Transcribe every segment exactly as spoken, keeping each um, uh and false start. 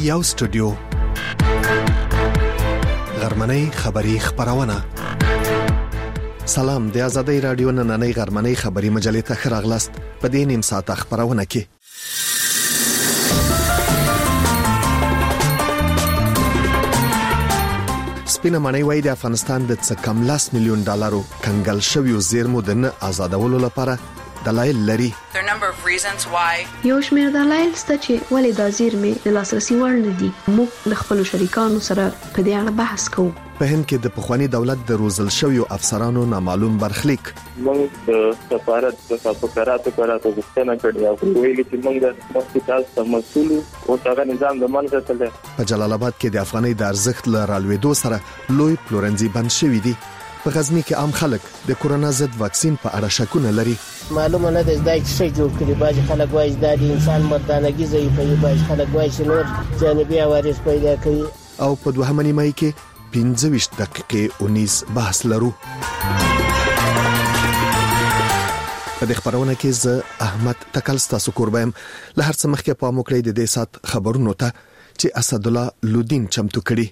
یو سټوډیو غرمنۍ خبری خبرونه. سلام، د آزادۍ رادیو نننۍ غرمنۍ خبری مجلې ته خراغلاست. په دې نیم ساعت خبرونه کې سپینه معنی وای د افغانستان د څه کم لاس میلیون ډالرو کنګل شویو زیرمو د نه آزادولو لپاره دلایل لري. یو شمېر دلایل شته چې ولې د زیرمې د لاسرسي وړ نه دي. موږ د خپل شریکانو سره په دې اړه بحث کوو. په هند کې د پخوانی دولت د روزل شویو افسرانو نامعلوم برخلیک. موږ د سفارت د فقراتو پراتو غوښتنه کړې او ویلي چې موږ د مؤسسات مسؤل او هغه نظام د منځ ته تلل. په جلال آباد کې د افغانۍ د ارزښت له رالوېدو سره لوی پلورنځي بند شوي دي. په غزنی کې عام خلک د کورونا ضد واکسین په اړه شکونه لري. معلومه نه ده دا څه جوړ کړي. باج خلک وایي دا د انسان مردانګي ضعیفوي، باج خلک وایي چې نور جانبي عوارض پیدا کوي. او په دوهمه نیمه کې پنځه ویشت دقیقې اونیز بحث لرو. په دې خبرونه کې زه احمد تکل ستاسو قربایم. له هر څه مخکې په موکړې د دې سات خبرونو ته چې اسد الله لودین چمتو کړي.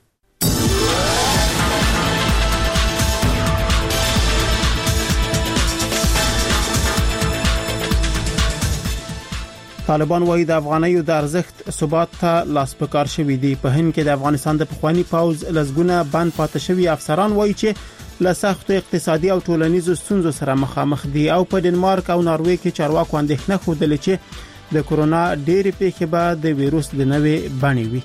طالبان وايي د افغانیو د ارزښت ثبات ته لاس پکار شوی دی. په هند کې د افغانستان د پخوانی پوز لزګونه بند پاتې شوی افسران وايي چې له سختو اقتصادي او ټولنیزو ستونزو سره مخامخ دي. او په ډنمارک او ناروې کې چارواکو اندېښنه خوده چې د کورونا ډېری پیښې به د وایروس د نوې بڼې وي.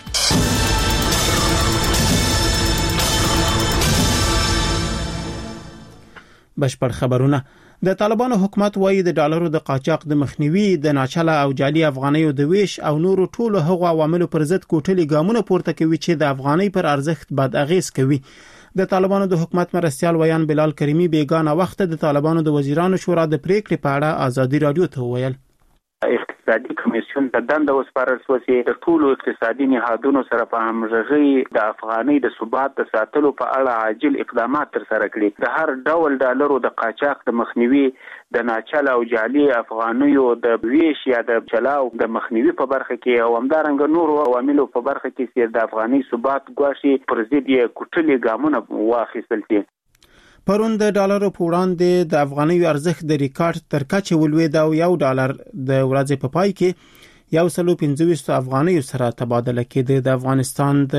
بشپړ خبرونه. د طالبانو حکومت وايي د ډالرو د قاچاق د مخنیوي، د ناچله او جعلي افغانیو د ویش او نورو ټولو هغو عواملو پر ضد کوټلي ګامونه پورته کوي چې د افغانۍ پر ارزښت بد اغیز کوي. د طالبانو د حکومت مرستيال ویان بلال کریمی بیگانه وخت د طالبانو د وزیرانو شورا د پریکړې په اړه ازادي رادیو ته ویل. اقتصادي کمیسیون د دنده وسپارل شو چې د ټولو اقتصادي نهادونو سره په همغږي د افغانۍ د ثبات د ساتلو په اړه عاجل اقدامات تر سره کړي. د هر ډول ډالرو د قاچاق د مخنیوي، د ناچله او جعلي افغانیو د ویش یا د چلاو د مخنیوي په برخه کې او همدارنګه نورو عواملو په برخه کې چې د افغانۍ ثبات ګواښي پر ضد یې کوټلي ګامونه واخیستل شي. پرون د ډالرو په وړاندې د افغانیو ارزښت د ریکارډ تر کچې ولوېد او یو ډالر د ورځې په پای کې یو سلو پنځه ویشت افغانیو سره تبادله کېده. د افغانستان د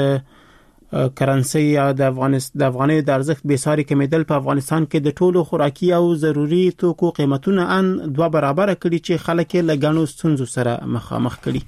کرنسي یا د افغانستان د افغانیو د ارزښت به ساري کمیدل په افغانستان کې د ټولو خوراکي او ضروري توکو قیمتونه ان دوه برابر کړي چې خلک له غنو ستونزو سره مخامخ کړي.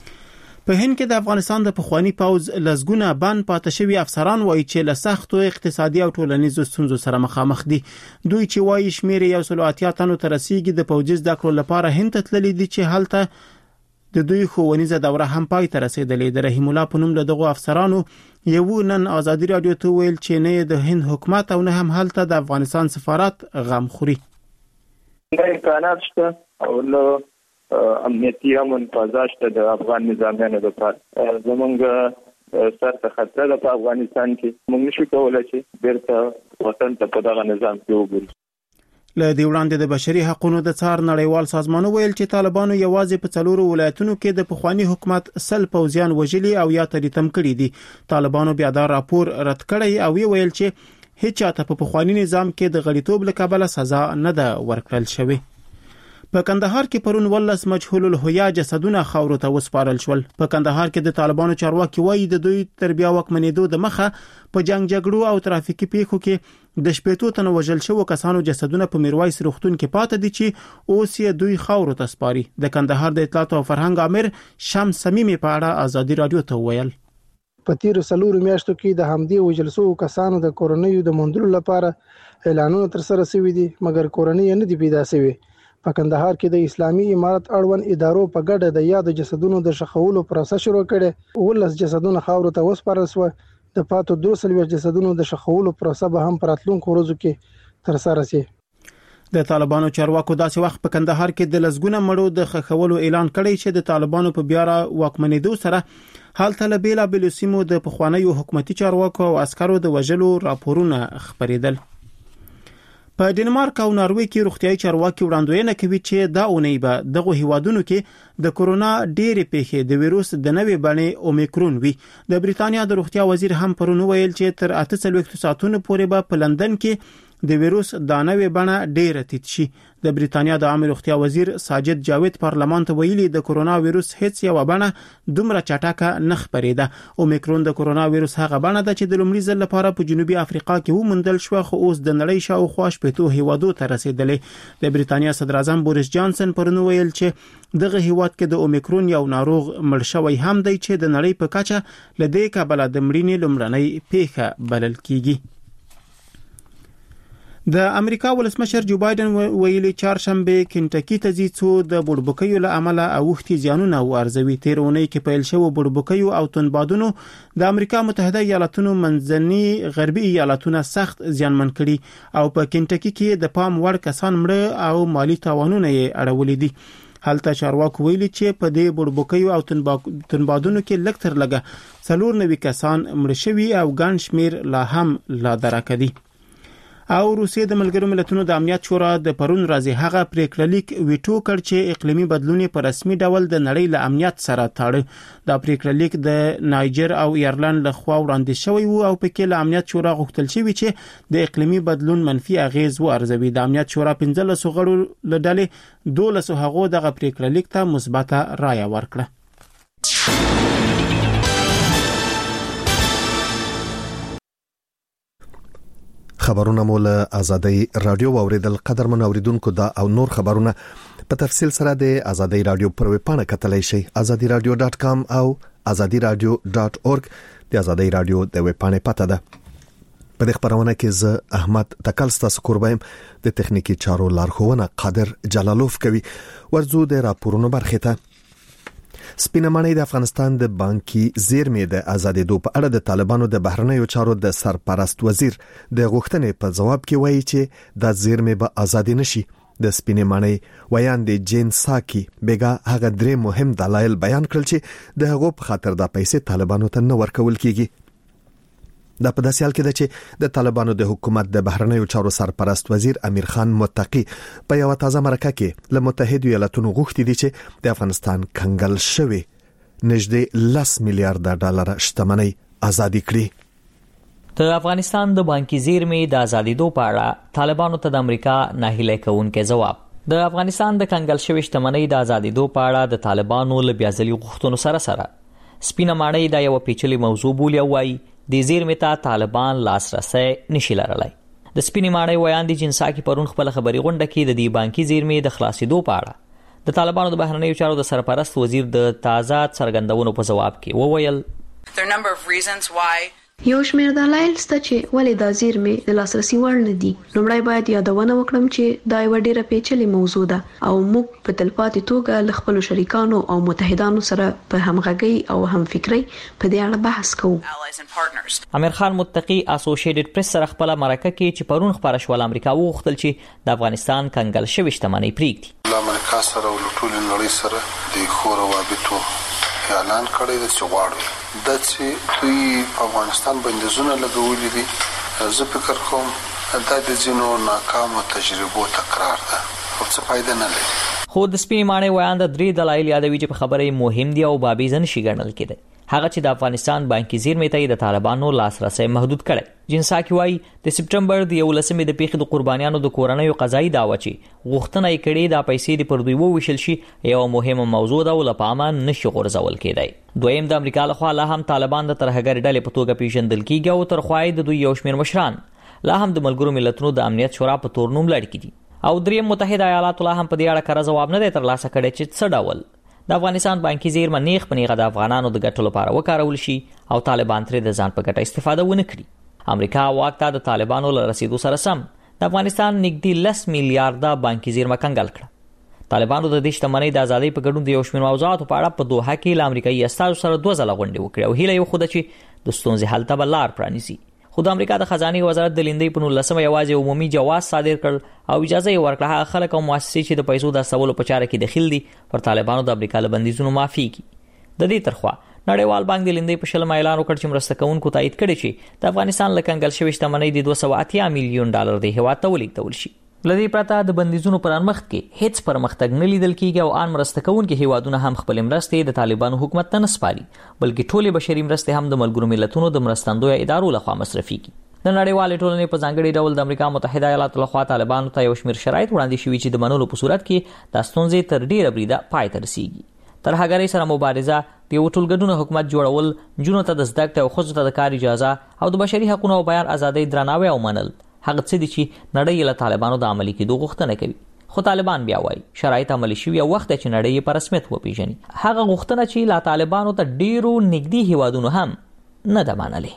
په هند کې د افغانستان د پخوانی پوز لزګونه بند پاتې شوی افسران وایي چې له سختو اقتصادي او ټولنیزو ستونزو سره مخامخ دي. دوی چې وایي شمیر یو سل اتیا تنو تر رسیدي د پوځي زده کړو لپاره هند ته تللي دي چې هلته د دوی ښوونیزه دوره هم پای ته رسیدلې. د رحیم الله په نوم له دغو افسرانو یو نن آزادي رادیو ته ویل چې نه د هند حکومت او نه هم هلته د افغانستان سفارت غم خوري. دا امکانات شته او له امنیتي امن پازاشته د افغان نظامیانو لپاره زمونږ سر ته خطر ده په افغانستان کې. موږ نشو کولای چې بیرته وطن ته په دغه نظام کې وګورو. له دې وړاندې د بشري حقوقو د څار نړیوال سازمان ویل چې طالبانو یوازې په څلورو ولایتونو کې د پخوانی حکومت سل پوځیان وژلي او یا تریتم کړي دي. طالبانو بیا دا راپور رد کړی او ویل چې هیڅ چاته په پخوانی نظام کې د غړیتوب له کبله سزا نه ده ورکړل شوې. په کندهار کې پرون ولس مجهول الهویه جسدونه خاورو ته وسپارل شول. په کندهار کې د طالبانو چارواکي وایي د دوی تربیه وکمنېدو د مخه په جنگ جګړو او ترافیکي پیښو کې د شپېتو تنو وژل شوو کسانو جسدونه په میرویس روغتون کې پاتې دي چې اوس یې دوی خاورو ته سپاري. د کندهار د اطلاعات او فرهنګ امر شمس سمیمي په اړه ازادي رادیو ته ویل. په تیر سلورو میاشتو کې د همدې وژل شوو کسانو د کورونیو د موندلو لپاره اعلانونه تر سره شوي دي، مګر کورنۍ نه دي پیدا شوي. په کندهار کې د اسلامي امارت اړوند ادارو په ګډه د یاد جسدونو د شخولو پروسه شروع کړي. ولس جسدونه خاورو ته وسپارل شو. د پاتو دوه سلوي جسدونو د شخولو پروسه به هم پراتلونکو ورځو کې تر سره شي. د طالبانو چارواکو داسې وخت په کندهار کې د لزګونه مړو د خخولو اعلان کړی چې د طالبانو په بیا را واکمنېدو سره حالت له بیلا بیل سیمو د پخوانیو حکومتي چارواکو او عسکرو د وژلو راپورونه خبرېدل. په ډنمارک او ناروې کې روغتيایي چارواکي وړاندوینه کوي چې دا اونۍ به دغه هیوادونو کې د کورونا ډېرې پیښې د وایروس د نوې بڼې اومیکرون وي. د بریتانیا د روغتیا وزیر هم پرون ویل چې تر اته څلوېښت ساعتونو پورې به په لندن کې د وایروس د نوې بڼه ډېره تیت شي. د بریتانیا د عامه روغتیا وزیر ساجد جاوید پارلمان ته ویلي د کورونا وایروس هیڅ یو بڼه دومره چټکه نه خپرېده. اومیکرون د کورونا وایروس هغه بڼه ده چې د لومړي ځل لپاره په جنوبي افریقا کې وموندل شو، خو اوس د نړۍ شاوخوا شپږ هیوادو ته رسیدلې. د بریتانیا صدر اعظم بوریس جانسن پرون ویل چې دغه هیواد کې د اومیکرون یو ناروغ مړ شوی هم دی چې د نړۍ په کچه لدې کابل د مړینې لومړنۍ پیښه بلل کیږي. د امریکا ولسمشر جو بایدن ویلي چهارشنبه کنټکی ته ځي څو د بوډبکیو له امله اوښتي زیانونه وارزوي. تیر اونۍ کې پیل شوی بوډبکیو او تندبادونو د امریکا متحده ایالاتونو منځني غربي ایالاتونه سخت زیانمن کړي او په کنټکی کې د پام وړ کسان مړه او مالی تاوانونه یې اړولې دي. هلته چارواکو ویلي چې په دې بوډبکیو او تندبادونو کې لږ تر لږه څلور نوي کسان مړه شوي او ګڼ شمیر لا هم لا درکه دي. او روسیې د ملګرو ملتونو د امنیت شورا د پرون ورځې هغه پریکړه لیک ویټو کړ چې اقلیمي بدلون په رسمي ډول د نړۍ له امنیت سره تړاو. دا پریکړه لیک د نایجر او ایرلند له خوا وړاندې شوی وو او پکې له امنیت شورا غوښتل شوی چې د اقلیمي بدلون منفي اغیز وارزوي. د امنیت شورا پنځلس غړو له ډلې دولس هغو دغه پریکړه لیک ته مثبته رایه ورکړه. خبرونه مول ازادي رادیو اوریدل قدر من اوریدونکو دا او نور خبرونه په تفصیل سره د ازادي رادیو پر ویب پاڼه کتلای شئ azadi radio dot com او azadi radio dot org. د ازادي رادیو د ویب پاڼې پته ده. په دې خبرونه کې زه احمد تکلستا سکوربایم د تخنیکی چارو لارښوونه قادر جلالوف کوي. ورزو د راپورونو برخه ته سپینه ماڼۍ د افغانستان د بانکي زیرمې د آزادېدو په اړه د طالبانو د بهرنیو چارو د سرپرست وزیر د غوښتنې په جواب کې وایي چې د زیرمې به آزاد نشي. د سپینه ماڼۍ ویاندې جین ساکي بیګا هغه درې مهم دلایل بیان کړل چې د هغو په خاطر د پیسې طالبانو ته نه ورکول کیږي. دا په داسې حال کې ده چې د طالبانو د حکومت د بهرنیو چارو سرپرست وزیر امیر خان متقی په یو تازه مرکه کې له متحده ایالاتونو غوښتي دي چې د افغانستان کنګل شوی نږدې لس میلیارډ ډالر شتمنۍ آزادي کړي. د افغانستان د بانکي زیرمې د آزادېدو په اړه طالبانو ته د امریکا ناهیلي کوونکی جواب. د افغانستان د کنګل شوی شتمنۍ د آزادېدو په اړه د طالبانو له بیا ځلي غوښتنو سره سره سپینه ماڼۍ دا یو پیچلې موضوع بولي او وايي د زیرمې ته طالبان لاسرسي نشي لرلای. د سپینې ماڼۍ ویاندې جنساکي پرون خپل خبري غونډه کې د دې بانکي زیرمې د خلاصېدو په اړه د طالبانو د بهرنیو چارو د سرپرست وزیر د تازه څرګندونو په جواب کې وویل یو شمېر دلایل شته چې ولې دا زیرمې د لاسرسي وړ نه دي. لومړی باید یادونه وکړم چې دا یوه ډېره پیچلې موضوع ده او موږ په تلپاتې توګه له خپلو شریکانو او متحدانو سره په همغږۍ او همفکرۍ په دې اړه بحث کوو. امیر خان متقی اسوسییټډ پریس سره خپل مرکه کې چې پرون خبره شول امریکا وغوښتل چې د افغانستان کنګل شوی شتمنۍ پریږدي. د امریکا سره او ټول نړۍ سره د خور روابطو اعلان کړی دی چې غواړي د چې دوی په افغانستان بندیزونه لګولي دي. زه فکر کوم دا د ځینو ناکامو تجربو تکرار ده او څه فائدہ نه لري. خو د سپینې ماڼۍ ویاند درې دلایل یادوي چې په خبرې مهم دي او بابیزه نشي ګڼل کېدی. هغه چې د افغانستان بانکي زیرمې ته د طالبانو لاسرسي محدود کړي. جنساکي وايي د سپټمبر د یولسمې د پیښې د قربانیانو د کورنیو قضایي دعوه چې غوښتنه یې کړې د پیسې د پر دوی وویشل شي یو مهمه موضوع ده او لپاره نشي غورځول کېدای. دویم د امریکا لخوا لا هم طالبان د ترهګر ډلې په توګه پیژندل کیږي او تر خوای د دوی یو شمېر مشران لا هم د ملګرو ملتونو د امنیت شورا په تور نوم لړ کړي. او دریم متحده ایالات لا هم په دې اړه کار جواب نه دی ترلاسه کړی چې څه ډول د افغانستان بانکي زیرمه نیغ په نیغه د افغانانو د ګټو لپاره وکارول شي او طالبان ترې د ځان په ګټه استفاده ونه کړي. امریکا واک ته د طالبانو له رسیدو سره سم د افغانستان نږدې لس میلیارډه بانکي زیرمه کنګل کړه. طالبانو د دې شتمنۍ د ازادۍ په ګډون د یو شمېر موضوعاتو په اړه په دوحه کې له امریکایي استازو سره دوه ځله غونډې وکړې او هیله یې وښوده چې د ستونزې حل ته به لار پرانیزي. خو د امریکا د خزانه وزارت د لیندۍ په نولسمه یوازې عمومي جواز صادر کړ او اجازه یې ورکړه هغه خلک او مؤسسې چې د پیسو د استولو په چاره کې دخیل دي پر طالبانو د امریکا له بندیزونو معافي کی. د دې ترخوا نړیوال بانک د لیندۍ په شلم اعلان وکړ چې مرسته کوونکو تایید کړي چې د افغانستان له کنګل شوی شتمنۍ د دوه سوه اتیا میلیون ډالر د هیواد ته ولیږدول شي. لدې پرته د بندیزونو پر مخ کې هیڅ پرمختګ نه لیدل کیږي او ان مرسته کوونکي هیوادونه هم خپل مرستې د طالبانو حکومت ته نه سپاري، بلکې ټولې بشري مرستې هم د ملګرو ملتونو د مرستندوی ادارو لخوا مصرفيږي. د نړیوالې ټولنې په ځانګړي ډول د امریکا متحده ایالاتو لخوا طالبانو ته یو شمېر شرایط وړاندې شوي چې د منلو په صورت کې د ستونزې تر ډیره بریده پای ته رسیږي. تر هغه سره مبارزه، د یو ټولګډون حکومت جوړول، جنونو ته د زده کړې او ښځو ته د کار اجازه او د بشري حقوقو او بیان ازادۍ درناوی او منل هغه څه دي چې نړۍ له طالبانو د عملي کېدو غوښتنه کوي. خو طالبان بیا وایي شرایط عملي شوي او وخت چې نړۍ په رسمیت وپیژني. هغه غوښتنه چې له طالبانو ته ډیرو نږدې هیوادونو هم نه ده منلې.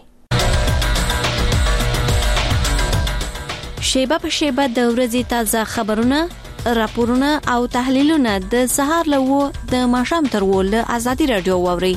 شیبه په شیبه د ورځې تازه خبرونه، راپورونه او تحلیلونه د سهار له و د ماښام تر و له ازادي رادیو واوري.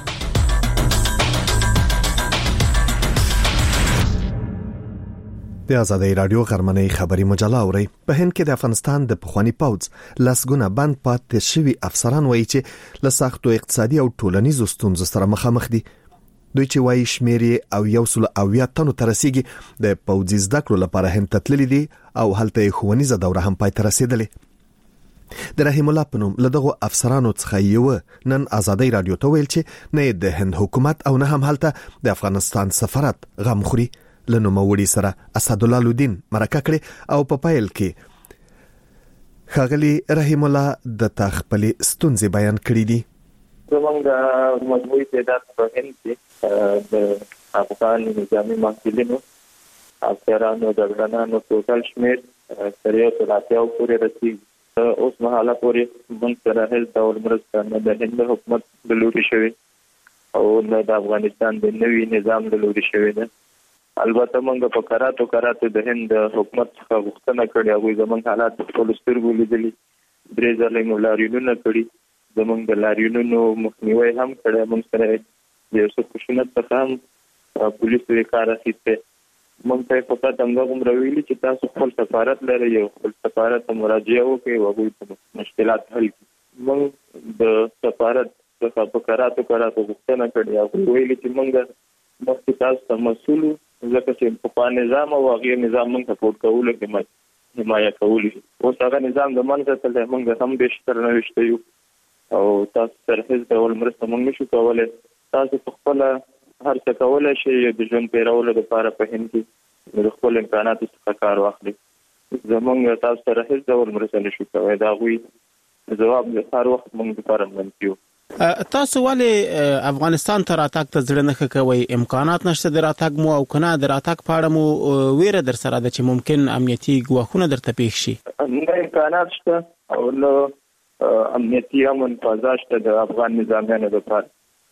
د ازادي رادیو غرمنۍ خبري مجله اوري. په هند کې د افغانستان د پخوانی پوځ لسګونه بند پاتې شوي افسران وایي چې له سختو اقتصادي او ټولنیزو ستونزو سره مخامخ دي. دوی چې وایي شمېر او یو سل اویا تنو ته رسیږي د پوځي زده کړو لپاره هند ته تللي دي او هلته ښوونیزه دوره هم پای ته رسېدلې. د رحیم الله په نوم له دغو افسرانو څخه یو نن ازادي رادیو ته ویل چې نه د هند حکومت او نه هم هلته د افغانستان سفارت غم خوري. لنو موړي سره اسد الله لودین مرکه کړي او په پایل کې خاغلی رحیم الله د تخپل ستونزې بیان کړې دي. زمونږ مجموعي تعداد په هند کې د افغان نظامي محصلینو افسرانو د ګرانانو ټوټل شمېر تر یو سل اتیا پورې رسیږي. اوس مهاله پورې موږ سره هیڅ ډول مرسته نه د هند حکومت د لوري شوی او نه د افغانستان د نوي نظام د لوري شوی ده. البته موږ په کراتو کراتو د هند حکومت څخه غوښتنه کړې او زموږ حالات په ټول سترګو لیدلي. درې ځله موږ لاریونونه کړي، زموږ د لاریونونو مخنیوي هم کړی. موږ سره د یو څه خشونت څخه هم پولیسو یې کار اخیستی. موږ ته یې فقط همدا دومره ویلي چې تاسو خپل سفارت لرئ او خپل سفارت ته مراجعه وکړئ او هغوی ته مشکلات حل کړي. موږ د سفارت څخه په کراتو کراتو غوښتنه کړې او ویلي چې موږ مخکې تاسو ته مسؤل ځکه چې په نظام او هغه نظام موږ سپورټ کولو کې حمایت کولی. اوس هغه نظام د منځه تل موږ هم بهتر نه وشته یو او تاسو سره هیڅ ډول مرسته موږ نشو کولای. تاسو په خپل هر څه کولای شئ د ژوند پیرولو لپاره په هند کې د خپل امکاناتو څخه کار واخلئ. زموږ تاسو سره هیڅ ډول مرسته نشو کولای. دا غوي جواب د هر وخت موږ لپاره منفي. تاسو ولې افغانستان ته راتګ ته زړه نه کوي؟ امکانات نشته د راتګ مو او کنه د راتګ په اړه مو ویره در سره ده چې ممکن امنیتي ګواښونه درته پیښ شي؟ نه امکانات شته او نو امنیتي امن فضا شته د افغان نظامیانو لپاره.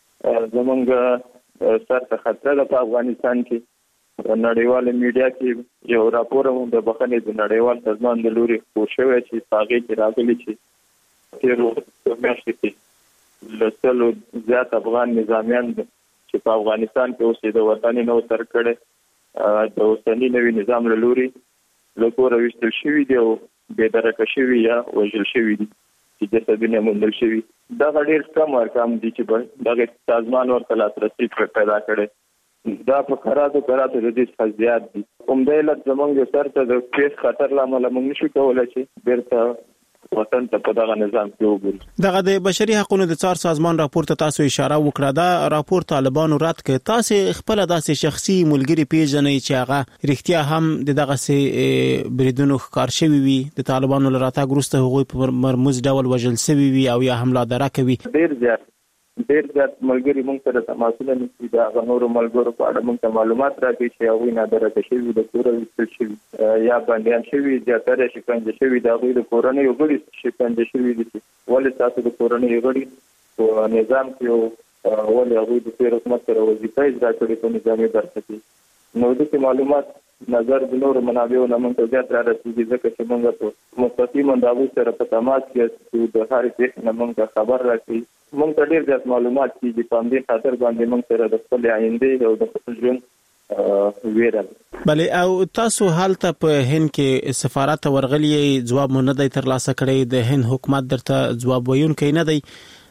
زمونږ سر ته خطر ده په افغانستان کې. نړیواله میډیا کې یو راپور هم د بخښنې د نړیوال سازمان د لوري خپور شوی چې هغې کې راغلي چې تېرو میاشتو کې لسلو زیات افغان نظامیان چې په افغانستان کې اوسې د وطن نو تر کړه د اوسنی نوي نظام له لوري له کوره ویشتل شوي دي او بې درکه شوي یا وژل شوي دي چې جسدونه موندل شوي. دغه ډېر کم ارقام دي چې دغه سازمان ورته لاسرسي پیدا کړی. دا په کراتو کراتو د دې څخه زیات دي. همدا علت زموږ سر ته د پیښ خطر له امله موږ نشو کولی چې بیرته وطن ته په دغه نظام کې وګوري. دغه د بشري حقوقو د څار سازمان راپور ته تاسو اشاره وکړه. دا راپور طالبانو رد کړ. تاسو خپل داسې شخصي ملګری پیژنئ چې هغه رښتیا هم دغه سي بریدونو ښکار شوی وي، د طالبانو لراته ګروسته هغوی په مرموز ډول وژل شوی وي او یا حمله دره کوي؟ ډیر زیات ډیر زیات ملګری موږ سره تماسونه نشي. دا غنورو ملګرو په اړه موږ ته معلومات راکړي چې هغوی نادرکه شوي، د کوره ویستل شوي یا بندیان شوي، زیاتره شکنجه شوي. د هغوی د کورنیو غړي شکنجه شوي دي. ولې تاسو د کورنیو غړي په نظام کې ولې هغوی د تېر حکومت سره وظیفه اجرا کړې په نظامي برخه کې؟ نو دغه معلومات نظر د نورو منابعو نه موږ ته زیات را رسېږي ځکه چې موږ په مستقیما د هغوی سره په تماس کې یو د هرې پېښې نه موږ ته خبر راکړي. موږ ته ډېر زیات معلومات کېږي. په همدې خاطر باندې موږ سره د خپلې آیندې او د خپل ژوند ویره. بلې او تاسو هلته په هند کې سفارت ورغلی، ځواب مو نه دی ترلاسه کړی، د هند حکومت درته ځواب ویونکی نه دی.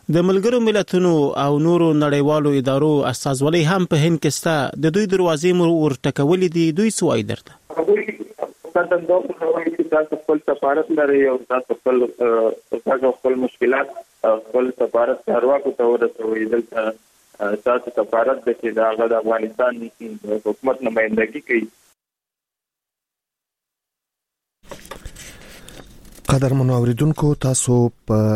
د ملګرو ملتونو او نورو نړیوالو ادارو استازولۍ هم په هند کې ستا د دوی دروازې مو ورټکولې دي، دوی څه وایي درته؟ تاسو دا وایي چې تاسو خپل سفارت لري او تاسو خپل تاسو خپل مشکلات خپل سفارت چارواکو ته ورسوي. دلته تاسو سفارت د چې د افغانستان حکومت نمائندګي کوي. قدرمنو اوریدونکو، تاسو په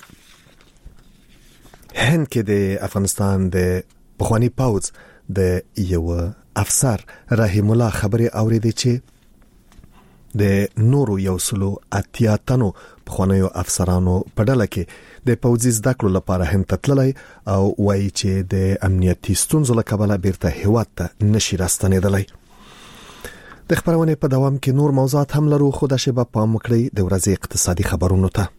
هند کې د افغانستان د پخوانی پوځ د یو افسر رحیم الله خبري اوریدي چې د نورو یو سلو اتیا تنو پخوانیو افسرانو په ډله کې د پوځي زده کړو لپاره هند ته تللی او وایي چې د امنیتي ستونزو له کبله بیرته هیواد ته نشي راستنېدلی. د خبرونې په دوام کې نور موضوعات هم لرو، خو د شیبه پام وکړئ د ورځې اقتصادي خبرونو ته.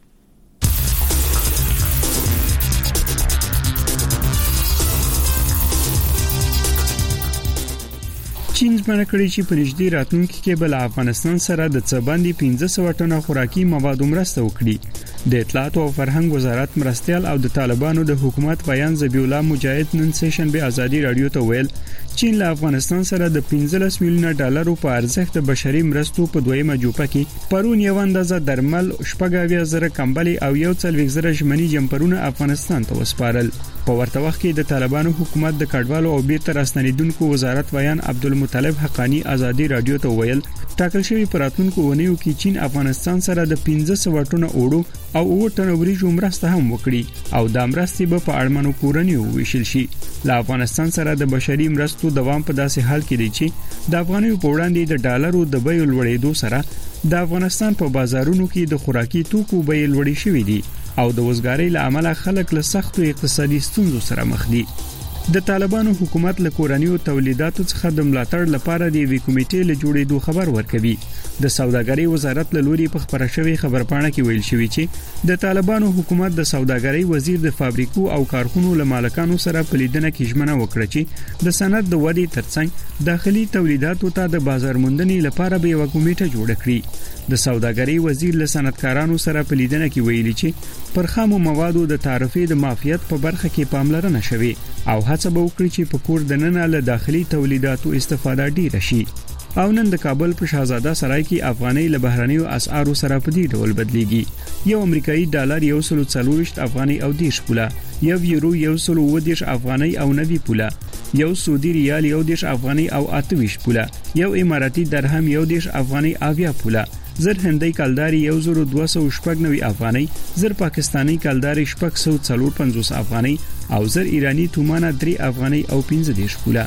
چین ځمنه کړې چې په نږدې راتلونکي کې بل افغانستان سره د څه باندې پنځه سوه ټنه خوراکي مواد مرسته وکړي. د اطلاعات او فرهنګ وزارت مرستيال او د طالبانو د حکومت بیان ذبیح الله مجاهد نن سیشن به ازادي رادیو ته ویل چین له افغانستان سره د پنځلس میلیونه ډالرو په ارزښت د بشري مرستو په دویمه جوپه کې پرون یو اندازه درمل، شپږ زره کمبلي او یو څلوېښت زره ژمني جمپرونه افغانستان ته وسپارل. په ورته وخت کې د طالبانو حکومت د کډوالو او بیرته راستنیدونکو وزارت بیان عبدالمطلب حقانی ازادي رادیو ته ویل ټاکل شوی پراتونکو ونیو کې چین افغانستان سره د پنځه سوه ټنه اوړو او اووه ټنه وریجو مرسته هم وکړي او د مرستې به په اړمنو کورنیو ویشل شي. له افغانستان سره د بشري مرستو دوام په داسې حال کې دی چې د افغانیو په وړاندې د ډالرو د بیو لوړېدو سره د افغانستان په بازارونو کې د خوراکي توکو بیې لوړې شوې دي او د وزګارۍ له امله خلک له سختو اقتصادي ستونزو سره مخ دي. د طالبانو حکومت له کورنیو تولیداتو څخه د ملاتړ لپاره د یوې کمیټې له جوړېدو خبر ورکوي. د سوداګرۍ وزارت له لوري په خبره شوی خبرپاڼه کې ویل شوی چې د طالبانو حکومت د سوداګرۍ وزیر د فابریکو او کارخونو له مالکانو سره په لیدنه کې ژمنه وکړه چې د صنعت د ودې ترڅنګ داخلي تولیداتو ته د بازار موندنې لپاره به یو کمیټه جوړه کړي. د سوداګرۍ وزیر له صنعتکارانو سره په لیدنه کې ویلي چې پر خامو موادو د تعرفې د مافیت په برخه کې پاملرنه شوي او هڅه به وکړي چې په کور دننه له داخلي تولیداتو استفاده ډیره شي. او نن د کابل په شاهزاده سرای کې افغاني له بهرنیو اسعارو سره په دې ډول بدلیږي. یو امریکایي ډالر یو سل څلوېښت افغاني او دیش پوله، یو یورو یو سل اووه دیش افغاني او نوي پوله، یو سعودي ریال یو دیش افغاني او اته ویشت پوله، یو اماراتي درهم یو دیش افغاني اویا پوله، زر هندۍ کلداري یو زر دوه سوه شپږ نوي افغاني، زر پاکستاني کلداري شپږ سوه څلور پنځوس افغاني او زر ایرانی تومانه درې افغاني او پنځه دیش پوله.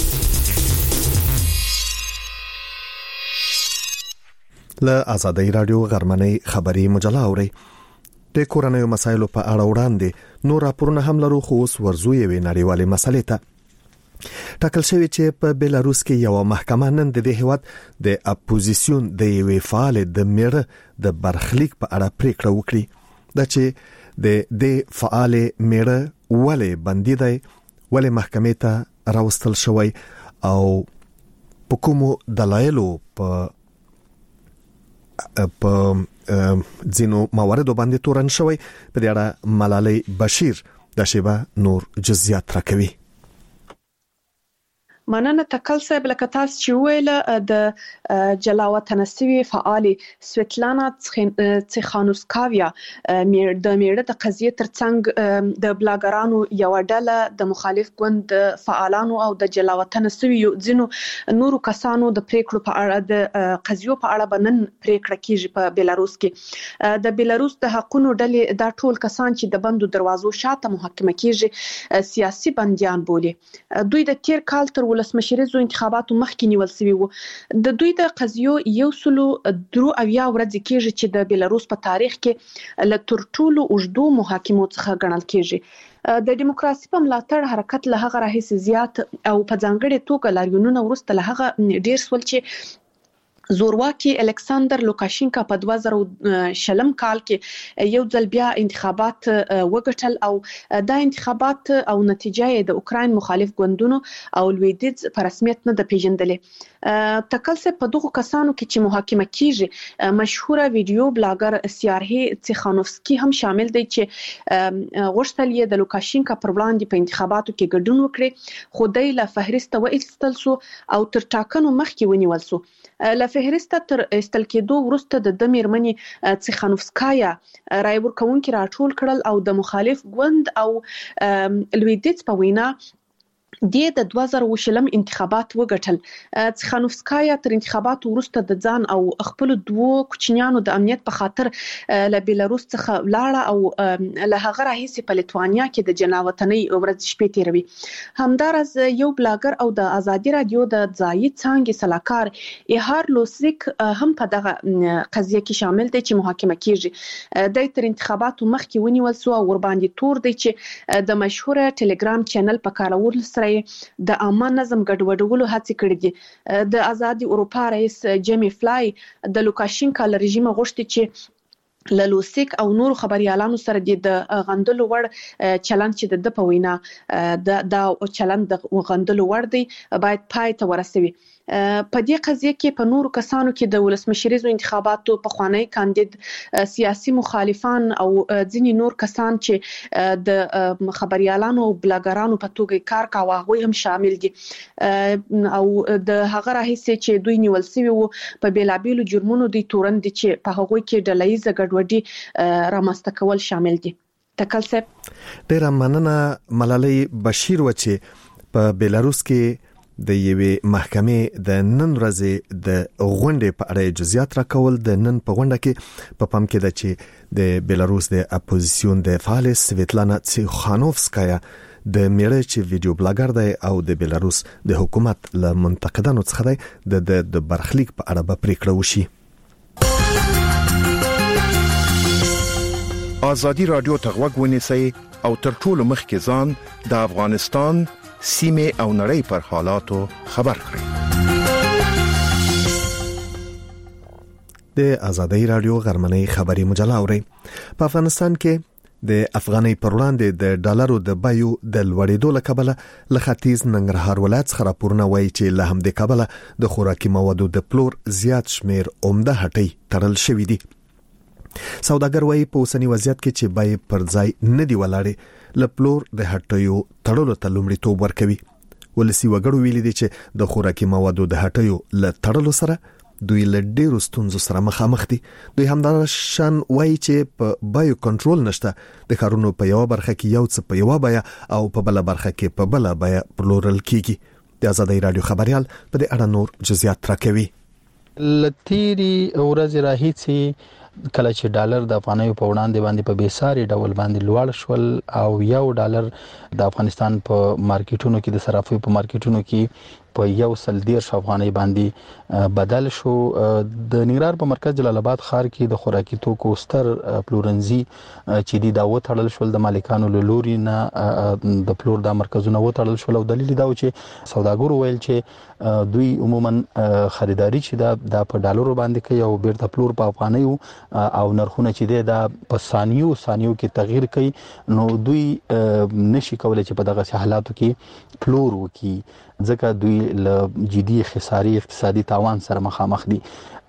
له ازادي رادیو غرمنۍ خبري مجله اوري د کورنیو مسایلو په اړه وړاندې نور راپورونه هم لرو، خو اوس ورزو یوې نړیوالې مسلې ته. ټاکل شوی چې په بیلاروس کې یو محکمه نن د دې هیواد د اپوزیسیون د یوې فعال د میړه د برخلیک په اړه پریکړه وکړي. دا چې د دې فعال میړه ولې بندي دی، ولې محکمې ته راوستل شوی او په کومو دلایلو په په ځینو مواردو باندې تورن شوی. په دې اړه ملالۍ بشیر د شیبه نور جزئیات راکوي. مننه تکل صاحب، لکه تاسو چې ویل د جلاوطن سوي فعالي سویتلانا تسخانوسکاویا د میړه د قضیه ترڅنګ د بلاګرانو یو ډله د مخالف ګوند فعالانو او د جلاوطن سوي ځینو نورو کسانو د پریکړو په اړه د قضیو په اړه بنن پریکړه کیږي. په بیلاروس کې د بیلاروس د حقوقو ډلې دا ټول کسان چې د بندو دروازو شاته محاکمه کیږي سیاسي بنديان بولي. دوی د تیر کال تر ولسمشریزو انتخاباتو مخکې نیول شوی وو. د دوی د قضیو یو سلو درو اویا ورځې کېږي چې د بیلاروس په تاریخ کې له تر ټولو اوږدو محاکمو څخه ګڼل کېږي. د دیموکراسي په ملاتړ حرکت له هغه راهیسې زیات او په ځانګړې توګه لاریونونه وروسته له هغه ډیر سول چې زورواکي الکساندر لوکاشینکا په دوه زره شلم کال کې یو ځل بیا انتخابات وګټل او دا انتخابات او نتیجه د اوکراین مخالف ګوندونو او لویدیځ په رسمیت نه د پیژندلې. تکل څه په دغه کسانو کې چې محاکمه کیږي مشهوره ویډیو بلاګر سیارهی تسخانوفسکی هم شامل دی چې غوښتل یې د لوکاشینکا پر وړاندې په انتخاباتو کې ګډون وکړي خو د له فهرست وایستل سو او تر ټاکنو مخکې ونیول سو له فهرست تر استل کېدو وروسته د دمیرمنې تسخانوفسکایا رای ورکونکو راټول کړل او د مخالف ګوند او لویدیتس په وینا د دوه زره وشلم انتخابات وګټل. تسخانوفسکایا تر انتخاباتو وروسته د ځان او خپل دوه کوچنیانو د امنیت په خاطر له بیلاروس څخه لاړه او له هغه راهیسې په لیتوانیا کې د جناوطنۍ ورځ شپې تیروي. همدارس یو بلاګر او د ازادي رادیو د ځایي څانګې سلاکار ایهار لوسیک هم په دغه قضیه کې شامل دی چې محاکمه کیږي. د تر انتخاباتو مخکې ونیول سو او ور باندې تور دی چې د مشهوره ټلګرام چینل په کارول سره د عامه نظم ګډوډولو هڅې کړې دي. د آزادي اروپا رئیس جیمی فلای د لوکاشینکا رژیم غوښتي چې له لوسیک او نور خبريالانو سره د غندلو وړ چلند چې د په وینا د د چلند د غندلو وړ دی باید پای ته ورسوي. په دې قضیه کې په نورو کسانو کې د ولسمشریزو انتخاباتو په خوانی کاندید سیاسي مخالفان او ځینی نور کسان چې د خبريالانو او بلاګرانو په توګه کار کاوه هغه هم شامل دي او د هغه راهیسې چې دوی نیول شوی وو په بیلابیلو جرمونو دي تورن دي چې په هغه کې ډلهیزه ګډوډي رامنځته کول شامل دي. تکل صاحب ډیر مننه ملالۍ بشیر و چې په بیلاروس کې د یوې محکمې د نن ورځې د غونډې په اړه جزئیات راکول. د نن په غونډه کې په پام کې ده چې د بیلاروس د اپوزیسیون د فعال سویتلانا تسخانوفسکایا د میړه چې ویډیو بلاګر دی او د بیلاروس د حکومت له منتقدانو څخه دی د د برخلیک په اړه به پریکړه وشي. آزادی رادیو ته غوږ ونیسئ او تر ټولو مخکې ځان د افغانستان سیمه او نړۍ پر حالاتو خبر کړئ. د آزادۍ رادیو غرمنۍ خبري مجله اوري. په افغانستان کې د افغاني پر وړاندې د ډالرو د بیو د لوړېدو له کبله له ختیځ ننګرهار ولایت څخه راپورونه وایي چې له همدې کبله د خوراکي موادو د پلور زیات شمیر عمده هټۍ تړل شوې دي. سوداګر وایي په اوسنی وضعیت کې چې بیې پر ځای نه دی ولاړې له پلور د هټیو تړلو ته لومړیتوب ورکوي. ولسی وګړو ویلي دي چې د خوراکي موادو د هټیو له تړلو سره دوی له ډیرو ستونزو سره مخامخ دي. دوی همدارشان وایي چې په بیو کنټرول نشته. د کارونو په یو برخه کې یو څه په یو بیا او په بل برخه کې په بل بیا پلورل کیږي. د آزادۍ رادیو خبريال په دې اړه نور جزئیات راکوي. لتیری ورځ راهیڅي کله چې ډالر د افغانیو په وړاندې باندې په بیساري ډول باندې لوړ شول او یو ډالر د افغانستان په مارکیټونو کې د صرافیو په مارکیټونو کې په یو سل دیرش افغاني باندې بدل شو. د ننګرهار په مرکز جلال آباد ښار کې د خوراکي توکو ستر پلورنځي چې دی دا وټړل شول د مالکانو له لوري نه د پلور د مرکزونو وټړل شول او دلیل دا و چې سوداګرو ویل چې دوی عموما خریداري چې دا د په ډالرو باندې کوي او بیرته پلور په افغانیو او نرخونه چې دی دا په ثانیو ثانیو کې تغییر کوي نو دوی نشي کولای چې په دغه حالاتو کې پلور وکړي ځکه دوی له جدي خساري اقتصادي تاوان سره مخامخ دي.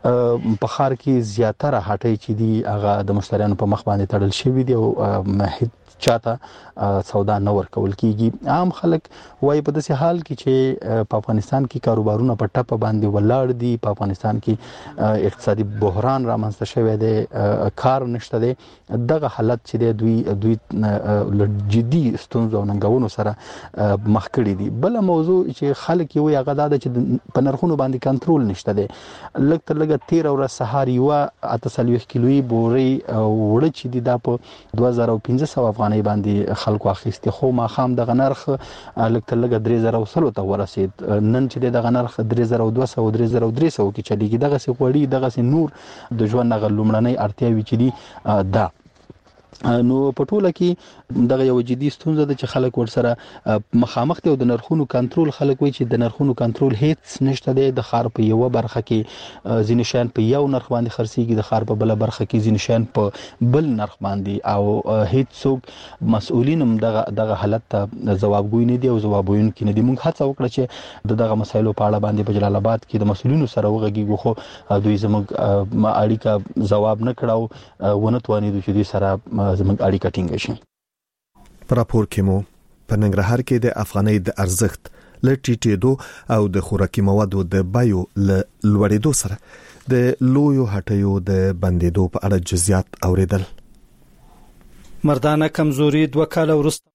په خار کې زیاتره هټۍ چې دي هغه د مشتریانو په مخ باندې تړل شوی دي او محیط چاته سودا نه ورکول کیږي. عام خلک وایي په داسې حال کې چې په افغانستان کې کاروبارونه په ټپه باندې ولاړ دي. په افغانستان کې اقتصادي بحران رامنځته شوی دی، کار نشته دی. دغه حالت چې دی دوی دوی جدي ستونزو او ننګونو سره مخ کړي دي. بل موضوع چې خلک یې وایي هغه دا ده چې په نرخونو باندې کنټرول نشته دی. لږ تر لږه تیر ورځ سهار یوه اته څلوېښت کیلویي بورۍ وړه چې دي دا په دوه زره پنځه سوه افغانۍ باندې خلکو اخیستي خو ماښام دغه نرخ لږ تر لږه درې زره سلو ته ورسېد. نن چې دی دغه نرخ درې زره دوه سوه درې زره درې سوه کې چلیږي. دغسې غوړي دغسې نور د ژوند هغه لومړنۍ اړتیاوې چې دي دا نو په ټوله کې دغه یو جدي ستونزه ده چې خلک ورسره مخامخ دي او د نرخونو کنټرول خلک وایي چې د نرخونو کنټرول هیڅ نشته دی. د خار په یو برخه کې ځینې شیان په یو نرخ باندې خرڅيږي، د خار په بل برخه کې ځینې شیان په بل نرخ باندې، او هیڅ څوک مسؤلین هم دغه دغه حالت ته ځوابګوی نه دي او ځوابوین کې نه دي. موږ هڅه وکړه چې دغه مسایلو په اړه باندې په جلال آباد کې د مسؤلینو سره وغږیږو، خو دوی زموږ اړیکه ځواب نه کړو، ونه توانیدو چې دوی سره زموږ اړیکه ټینګه شي. پر راپور کې مو په ننګرهار کې د افغانۍ د ارزښت ل ټیټېدو او د خوراکي موادو د بیو ل لوړېدو سره د لویو هټیو د بندېدو په اړه جزئیات اوریدل. مردانه کمزوري دوه کاله وروسته.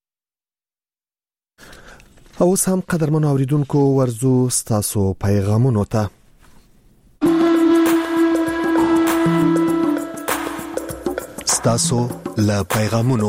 او سم قدرمن اوریدونکو ورزو ستاسو پیغامونو ته. ستاسو له پیغامونو.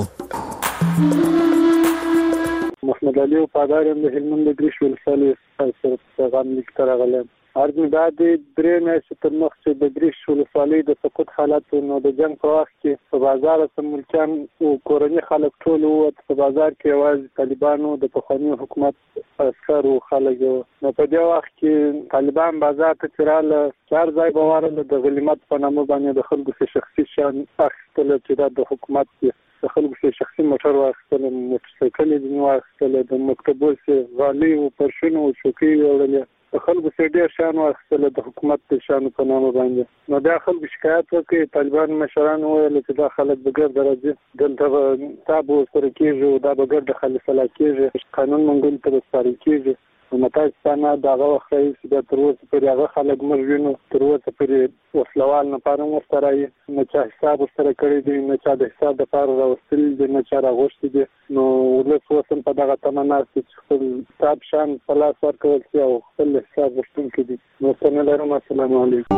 محمد علي او پادارم د هلمند د ګریش ولسوالۍ سره پیغام لیکل راغلی. ارګ بعد درې میاشتې تر مخکې د ګریش ولسوالۍ د سقوط حالت نو د جنگ په وخت کې په بازار سمولچان او کورني خلک ټول وو په بازار کې یوازې طالبانو د پخوانی حکومت عسكر او خلک نو په دې وخت کې طالبان بازار ته چراله چار ځای بوارل د غلیمت په نامه باندې د خلکو څخه شخصي شان اخیستل چې د حکومت د خلکو څخه شخصي موټر واخیستل، موټرسایکل یې واخیستل، د مکتبو څخه غالي او پرشونه او شوکي وړل، د خلکو څخه ډیر شان واخیستل د حکومت د شان په نامه باندې. نو دا خلکو شکایت وکړي، طالبان مشران وویل چې دا خلک بغیر درځي دلته تابو سره کېږي او دا بغیر د خلفلا کېږي، قانون منګول ته سپارل کېږي. متاسفانه دغه وخت چې د تر اوسه پورې هغه خلک مرجونو تر اوسه پورې وسلوال نه پاره ورسره یې نه چا حساب سره کړی دی، نه چا د حساب د پاره راوستل دي، نه چا راغوښتي دي. نو ولس وسم په دغه تمنا چې خپل حساب شان په لاس ورکول شي او خپل حساب غوښتونکي دي. نو څنګه لرم. السلام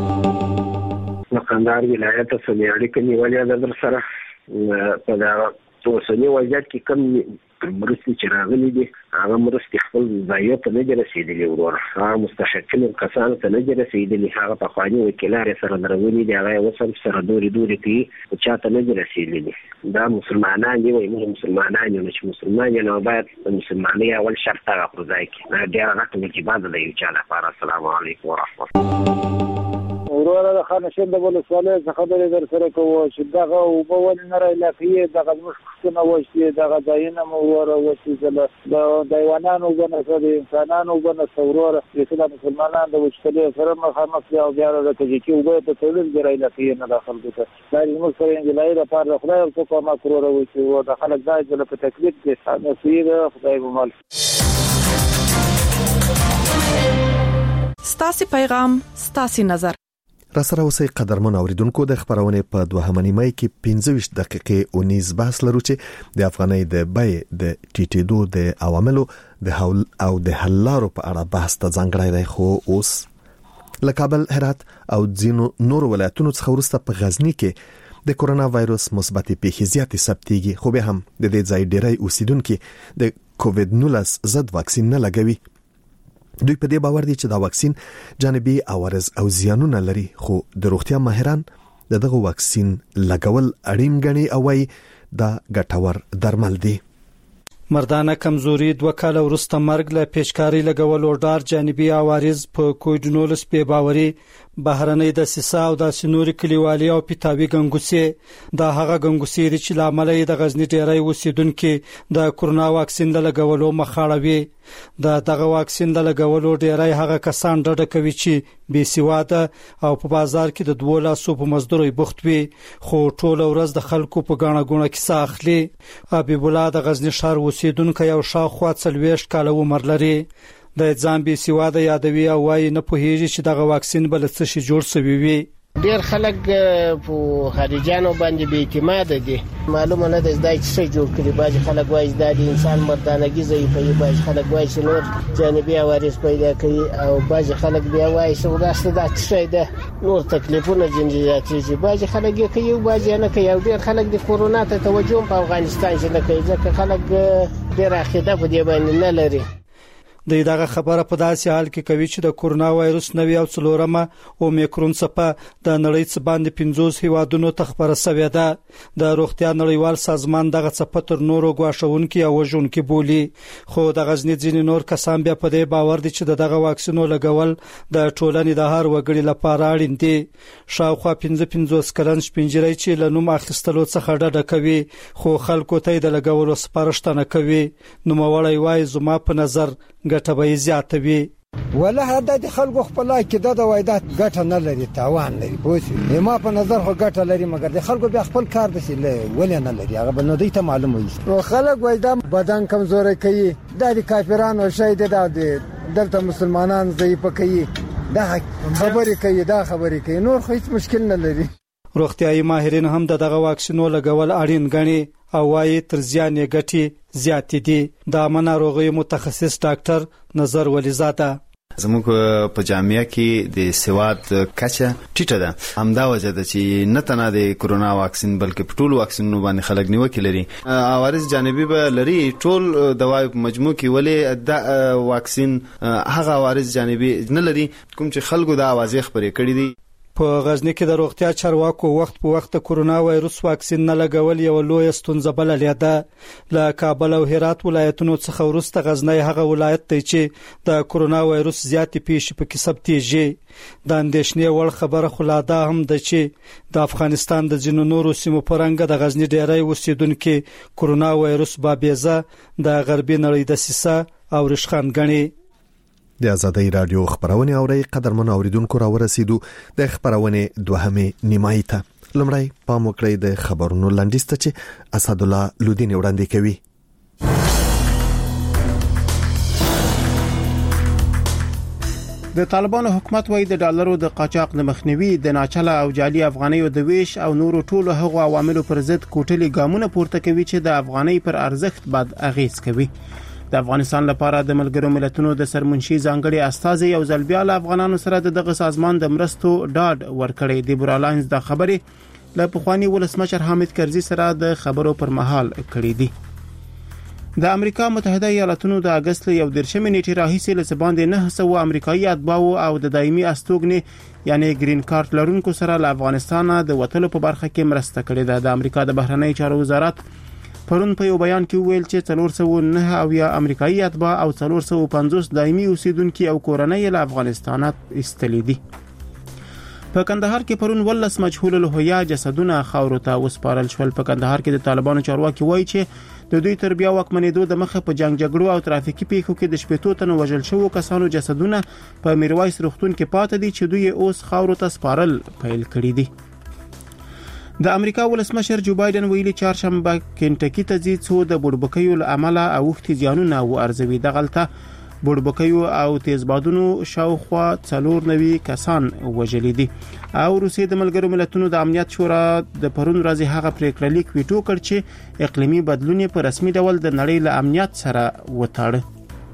علیکم. مقندار ولایت څخه اړیکه نیولې ده در سره په دا اوسنی وضعیت کې کم مرستې چې راغلي دي هغه مرستې خپل ځای ته نه دي رسېدلي، ورور هغه مستحقین کسانو ته نه دي رسېدلي، هغه پخواني وکیلان سره درولي دي، هغه اوس هم سره دورې دورې کوي خو چا ته نه دي رسېدلي. دا مسلمانان دي وایي موږ مسلمانان یو، چې مسلمان یو نو باید د مسلمانۍ اول شرط هغه پر ځای کړي. دا ډېره غټه واجبات ده د یو چا لپاره. السلام علیکم ورحمت الله. ورور د خانشین د ولسوالۍ څخه خبرې در سره کوو چې دغه اوبه ولې نه رالاقي، دغه زموږ پوښتنه وشي، دغه ځایونه مو وره وشي، د دیوانانو اوبه نشته، د انسانانو اوبه نشته. وروره چې مسلمانان د وچکالۍ سره مخامخ دي او بیا د تجکي اوبه په تولید کې رالاقي نه د خلکو ته. دا زموږ سره انجلۍ لپاره د خدای او څوک ما وروره وي چې د خلک ځای ځله په تکلیف کې نصیب خدای به مال. ستاسو پیغام ستاسو نظر. را سره اوسئ قدرمن اوریدونکو. د خبرونې په دوهمه نیمه کې پنځه ویشت دقیقې او نیز بحث لرو چې د افغانۍ د بیې د ټیټېدو د عواملو د حل او د حل لارو په اړه بحث ته ځانګړی دی. خو اوس له کابل، هرات او ځینو نورو ولایتونو څخه وروسته په غزني کې د کورونا وایروس مثبتې پیښې زیاتې ثبتېږي، خو بیا هم د دې ځای ډېری اوسیدونکي د کووډ نولس ضد واکسین نه لګوي. دوی په دې باور دي چې دا واکسین جانبي عوارض او زیانونه لري، خو د روغتیا ماهران د دغه واکسین لګول اړین ګڼي او وايي دا ګټور درمل دي. مردانه کمزوري دوه کاله وروسته مرګ له پیچکاري لګولو ډار جانبي عوارض په کووډ نولس په باوري بهرنۍ د سیسا او د سنوري کلیوالي او پیتاوي ګنګوسي دا هغه ګنګوسي چې لامل یې د غزنی ډیری اوسیدونکو د کورونا واکسین لګولو مخاړوي. د دغه واکسین لګولو ډیری هغه کسان ډډه کوي چې بې سواده او په بازار کې د دوه لاسو په مزدوري بوخت وي، خو ټول ورځ د خلکو په غاڼه غونه کې ساخلي. ابي بولا د غزنی شهر اوسیدونکو یو شاوخوا څلويشت کال عمر لري. د ځان بې سواده یادوي او وايي نه پوهیږي چې دغه واکسین بل څه شي جوړ شوی وي. ډیر خلک په خارجانو باندې بې اعتماد دي، معلومه نه ده چې څه جوړ کړي. بعض خلک وایي دا د انسان مردانګي ضعیفوي، بعض خلک وایي چې نور جانبي عوارض پیدا کوي، او بعض خلک بیا وایي چې وراسته دا څه ده نور تکلیفونه جنجالي. بعض خلک یې کوي او بعض نه کوي. او ډیر خلک د کورونا ته توجه په افغانستان کې نه کوي ځکه خلک ډیر عقیده په دې باندې نه لري. د دغه خبره په داسې حال کې کوي چې د کورونا وایروس نوې او څلورمه اومیکرون څپه د نړۍ څخه باندې پنځوس هیوادونو ته خبره شوې ده د روغتیا نړیوال سازمان دغه څپه تر نورو غواښونکو او وژونکو بولي خو د غزنی ځینې نور کسان بیا په دې باور دي چې دغه واکسینو لګول د ټولنې د هر وګړي لپاره اړین دي شاوخوا پنځه پنځوس کلن شپنجري چې لنوم اخیستلو څخه ډډه کوي خو خلکو ته د لګولو سپارښتنه کوي نو مولای وای زما په نظر ګټه به زیاته وي والله د خلکو خپل کې د وایدات ګټه نه لري تاوان لري پوه ما په نظر خو ګټه لري مګر د خلکو بیا خپل کار د سي ولې نه لري هغه بل نو دوی ته معلوم وي او خلک وایدا بدن کمزوري کوي د کافرانو شهید د دلته مسلمانان ضعیف کوي دا خبرې کوي دا خبرې کوي نور خو هیڅ مشکل نه لري روغتیايي ماهرین هم دغه واکسینو لګول اړین ګڼي او وايي تر زیان یې ګټي زیات دي د مناروغي متخصص ډاکټر نظر ولیزاده زموږ په جامعه کې د سواد کچه ټیټه ده همدا وجه ده چې نه تنه د کورونا واکسین بلکې په ټول واکسینونو باندې خلک نیوکه لري عوارض جانبي به لري ټول دوايي په مجموع کې ولې د واکسین هغه عوارض جانبي نه لري کوم چې خلکو د اوازې خبرې کړې دي په غزنی کې د روغتیا چارواکو وخت په وخت کورونا وایروس واکسین نه لګول یو لوی ستونزه بللې ده له کابل او هرات ولایتونو څخه ورسته غزنی هغه ولایت دی چې د کورونا وایروس زیاتې پیښې پکې ثبتېږي د اندېښنې وړ خبره خلاده هم ده چې د افغانستان د ځینو نورو سیمو پرنګ د غزنی ډیری اوسیدونکو کورونا وایروس بابیزه د غربي نړۍ د سیسه او رشخان غني د آزادۍ رادیو خبرونه اوري قدرمن اوریدونکو را ورسېدو د خبرونه دوهمه نیمایي ته لمړی پام وکړئ د خبرونو لاندې ست چې اسد الله لودین وړاندې کوي د طالبانو حکومت وايي د ډالرو د قاچاق د مخنیوي د ناچله او جعلي افغانیو د ویش او نورو ټولو هغو عواملو پر ضد کوټلي ګامونه پورته کوي چې د افغانۍ پر ارزښت بد اغیز کوي د افغانستان لپاره د ملګرو ملتونو د سرمنشي ځانګړي استازي یو ځل بیا له افغانانو سره دغه سازمان د مرستو ډاډ ورکړي د برالاینز د خبرې له پخوانی ولسمشر حامد کرزي سره د خبرو پر مهال کړي دي د امریکا متحده ایالاتونو د اگست یو درشمه نیټه راهیسې له سباندې نه سو امریکایي اتباو او د دایمي استوګنې یعنی گرین کارت لرونکو سره له افغانستان د وټلو په برخه کې مرسته کړې ده د امریکا د بهرنی چارو وزارت پرون په یو بیان کې ویل چې څلور سوه و نه او یا امریکایي اتباع او څلور سوه و پنځوس دایمي اوسیدونکو او کورنۍ له افغانستان ایستلې دي په کندهار کې پرون ولس مجهول الهویه جسدونه خاورو ته وسپارل شول په کندهار کې د طالبانو چارواکي وایي چې د دوی تر بیا واکمنېدو د مخه په جنگ جګړو او ترافیکي پیښو کې د شپږ تنو وژل شوو کسانو جسدونه په میرویس روغتون کې پاتې دي چې دوی اوس خاورو ته سپارل پیل کړی دي د امریکا ولسمشر جو بایدن ویلي چهارشنبه کنټکی ته ځي څو د بوربکیو له عمله اوختي زیانونه او ارزوي دغلطه بوربکیو او تیزبادونو شاوخوا څلور نوي کسان وژلي دي او روسیې د ملګرو ملتونو د امنیت شورا د پرون ورځې هغه پریکړه لیک ویټو کړ چې اقلیمي بدلون په رسمي ډول د نړۍ له امنیت سره وتاړي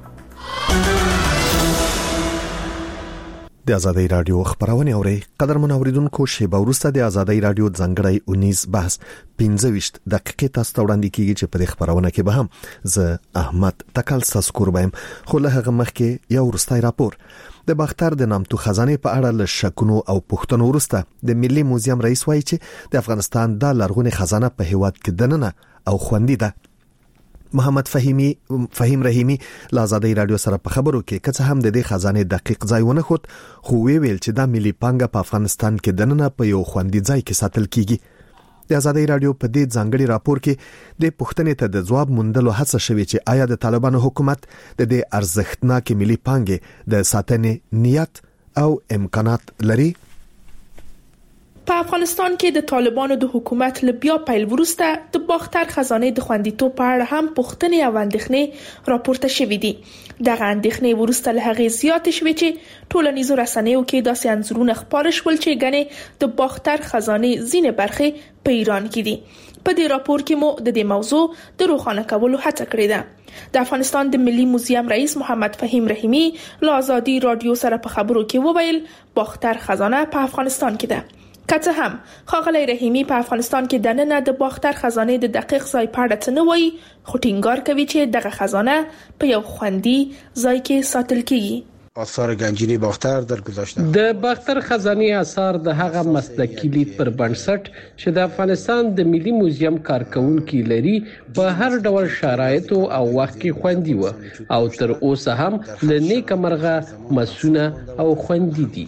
د آزادۍ رادیو خبرونه اوري قدرمن اوریدونکو شیبه ورسته د آزادۍ رادیو ځنګړی انیس بحث پنځه ویشت دقیقې تاسو ته وړاندې کیږي چې په خبرونه کې به هم زه احمد تکل ساسکور بایم خو له هغه مخکې یو ورستای راپور د باختر د نامتو خزانه په اړه له شکونو او پښتنو ورسته د ملي موزیم رئیس وایي چې د افغانستان د لرغونی خزانه په هیواد کې دننه او خوندي ده محمد فهیمی فهیم رحیمی له آزادۍ رادیو سره په خبرو کې کڅ هم د دې خزانه دقیق ځای ونه خود خو وی ویل چې د ملي پانګه په افغانستان کې دننه په یو خوندي ځای کې ساتل کیږي د آزادۍ رادیو په دې ځانګړي راپور کې د پښتنې ته د ځواب موندلو هڅه شوې چې آیا د طالبانو حکومت د دې ارزښتناک ملي پانګې د ساتنې نیت او امکانات لري په افغانستان کې د طالبانو د حکومت له بیا پیل وروسته د باختر خزانه د خوندیتوب په اړه هم پوښتنې او اندېښنې راپورته شوې دي. دغه اندېښنې وروسته له هغې زیاتې شوې چې ټولنیزو رسنیو کې داسې انځورونه خپاره شول چې ګنې د باختر خزانه ځینې برخې په ایران کې دي. په دې راپور کې مو د دې موضوع د روښانه کولو هڅه کړې ده. د افغانستان د ملي موزیم رئیس محمد فهیم رحیمی له آزادۍ رادیو سره په خبرو کې وویل باختر خزانه په افغانستان کې ده. که څه هم ښاغلی رحیمي په افغانستان کې دننه د باختر خزانه د دقیق ځای په اړه څه نه وایي، خو ټینګار کوي چې دغه خزانه په یو خوندي ځای کې ساتل کیږي. آثار گنجینی باختر در گذاشته. د باختر خزانه آثار د هغه مسلکي لید پر بنسټ چې د افغانستان د ملي موزیم کارکونکي لري په هر ډول شرایطو او وخت کې خوندي و او تر اوسه هم له نیک مرغه مسونه او خوندي دي.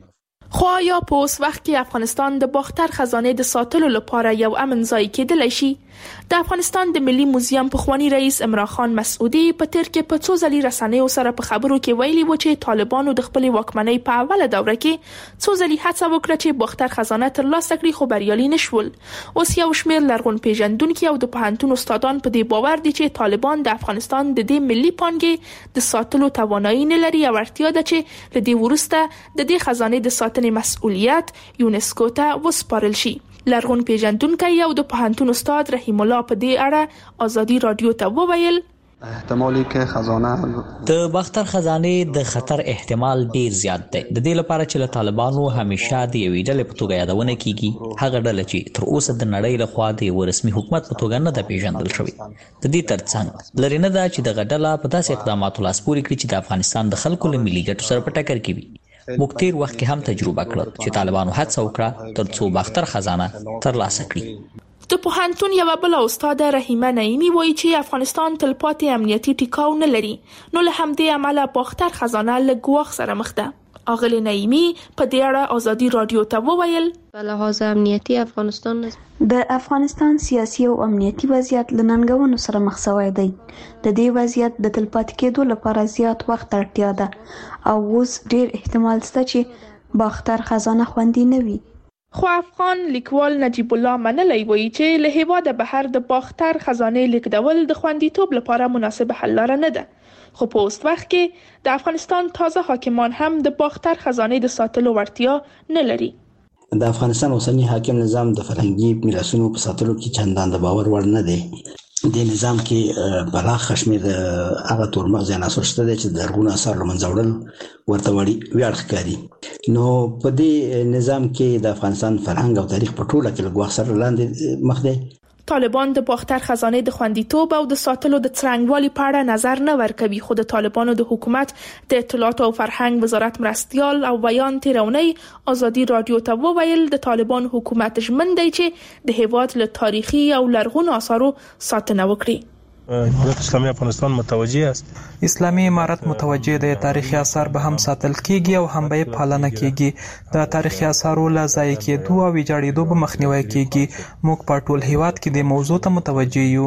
خو آیا په اوس وخت کې افغانستان د باختر خزانه د ساتلو لپاره یو امن ځای کېدلی شي؟ د افغانستان د ملي موزیم پخوانی رئیس عمران خان مسعودي په تیر کې په څو ځلې رسنیو سره په خبرو کې ویلي و چې طالبانو د خپل واکمنۍ په اوله دوره کې څو ځلې هڅه وکړه چې باختر خزانه ترلاسه کړي، خو بریالي نشول. اوس یو شمېر لرغون پیژندونکي او د پوهنتون استادان په دې باور دي چې طالبان د افغانستان د دې ملي پانګې د ساتلو توانایي نه لري او اړتیا ده چې له دې وروسته د دې خزانه د ساتنې مسؤلیت یونسکو ته وسپارل شي. لرغون پیژندونکی او د پوهنتون استاد رحیم الله په دې اړه آزادي رادیو ته وویل احتمالی که خزانه د باختر خزانه د خطر احتمال ډیر زیات دی. د دې لپاره چې له طالبانو همیشه د یوې ډلې په توګه یادونه کیږي، هغه ډله چې تر اوسه د نړۍ له خوا د یو رسمي حکومت په توګه نه ده پیژندل شوې. د دې ترڅنګ لري نه ده چې دغه ډله په داسې اقداماتو لاس پورې کړي چې د افغانستان د خلکو له ملي ګټو سره په ټکر کې وي. موږ تیر وخت کې هم تجربه کړل چې طالبانو هڅه وکړه ترڅو باختر خزانه ترلاسه کړي. د پوهنتون یوه بله استاد رحیمه نعیمي وایي چې افغانستان تلپاتې امنیتي ټیکاو نه لري، نو له همدې امله باختر خزانه له ګواښ سره مخ ده. اغلی نعیمي په دې اړه آزادي رادیو ته وویل په لحاظ امنیتي افغانستان د افغانستان سیاسي او امنیتي وضعیت له ننګونو سره مخ شوی دی. د دې وضعیت د تلپاتې کېدو لپاره زیات وخت اړتیا ده او اوس ډیر احتمال شته چې باختر خزانه خوندي نه وي. خو افغان لیکوال نجیب الله منلی وایي چې له هېواده بهر د باختر خزانه لیږدول د خوندیتوب لپاره مناسبه حل لاره نه ده. خو په اوس وخت کې د افغانستان تازه حاکمان هم د باختر خزانه د ساتلو وړتیا نه لري. د افغانستان اوسنی حاکم نظام د فرهنګي میراثونو په ساتلو کې چندان د باور وړ نه دی. د نظام کې بلاغ خشمیر هغه تورمغز عناصر شته چې د لرغونو آثار له منځه وړل ورته ویاړ ښکاري. نو په دې نظام کې د افغانستان فرهنګ او تاریخ په ټوله کې له ګواښ سره لاندې مخ دی. طالبان د باختر خزانه د خوندیتوب او د ساتلو د څرنګوالي په اړه نظر نه ورکوي، خو د طالبانو د حکومت د اطلاعات او فرهنګ وزارت مرستیال او بیان تیرونی آزادي رادیو ته وویل د طالبان حکومت ژمن دی چې د هیواد له تاریخي او لرغونو آثارو ساتنه وکړي. دولت اسلامی افغانستان متوجه است. اسلامی امارت متوجه دی تاریخي آثار به هم ساتل کیږي او هم به پالنه کیږي. د تاریخي آثارو لا ځای کېدو او ویجاړېدو به مخنیوي کیږي. موږ په ټول هیواد کې د موضوع ته متوجه یو.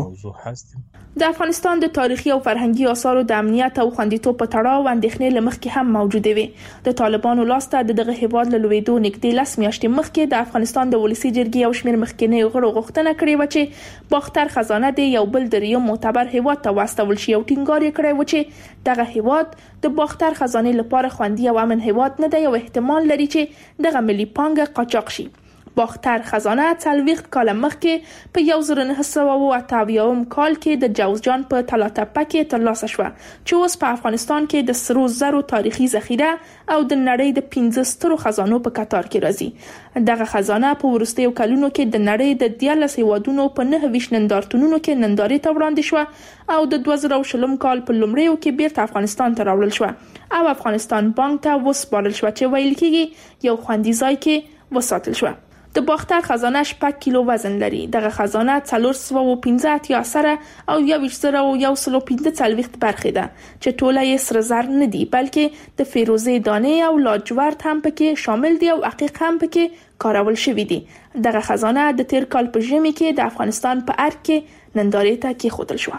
د افغانستان د تاریخي او فرهنګي آثارو د امنیت او خوندیتوب په تړاو اندېښنې له مخکې هم موجوده وي. د طالبانو لاسته د دغه هیواد له لویدو نږدې لس میاشتې مخکې د افغانستان د ولسي جرګې او شمېر مخکینیو غړو غوښتنه کړې و چې باختر خزانه د یو بل دریم معتبر هیواد ته واستول شي او ټینګار یې کړی و چې دغه هیواد د باختر خزانه لپاره خوندي او امن هیواد نه دی او احتمال لري چې دغه ملي پانګه قاچاق شي. باختر خزانه څلوېښت کاله مخکې په یو زر نه سوه او اته اویایم کال کې د جوزجان په تلاتپه کې ترلاسه شوه چې اوس په افغانستان کې د سرو زرو تاریخي ذخیره او د نړۍ د پنځه سترو خزانو په کتار کې راځي. دغه خزانه په وروستیو کلونو کې د نړۍ د دیارلس هیوادونو په نهه ویشت نندارتونونو کې نندارې ته وړاندې شوه او د دوه زره شلم کال په لومړیو کې بیرته افغانستان ته راوړل شوه او افغانستان بانک ته وسپارل شوه چې ویل کېږي یو خوندي ځای کې وساتل شوه. د باختر خزانه شپږ کیلو وزن لري. دغه خزانه څلور سوه او پنځه اتیا اثره او یوویشت زره او یو سل او پنځه څلوېښت برخې ده چې ټوله یې سره زر نه دي بلکې د فیروزې دانې او لاجورد هم پکې شامل دي او عقیق هم پکې کارول شوي دي. دغه خزانه د تیر کال په ژمي کې د افغانستان په ارګ کې نندارې ته کېښودل شوه.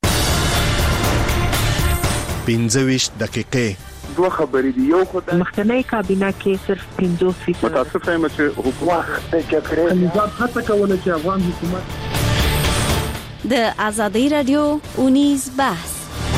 پنځه ویشت دقیقې دوه خبرې دي. یو خو د مخکنی کابینه کې صرف پنځوس فیصد متاسف یم چې حکومت د جګړې نظام هڅه کوله چې افغان حکومت د آزادۍ رادیو اونیز بحث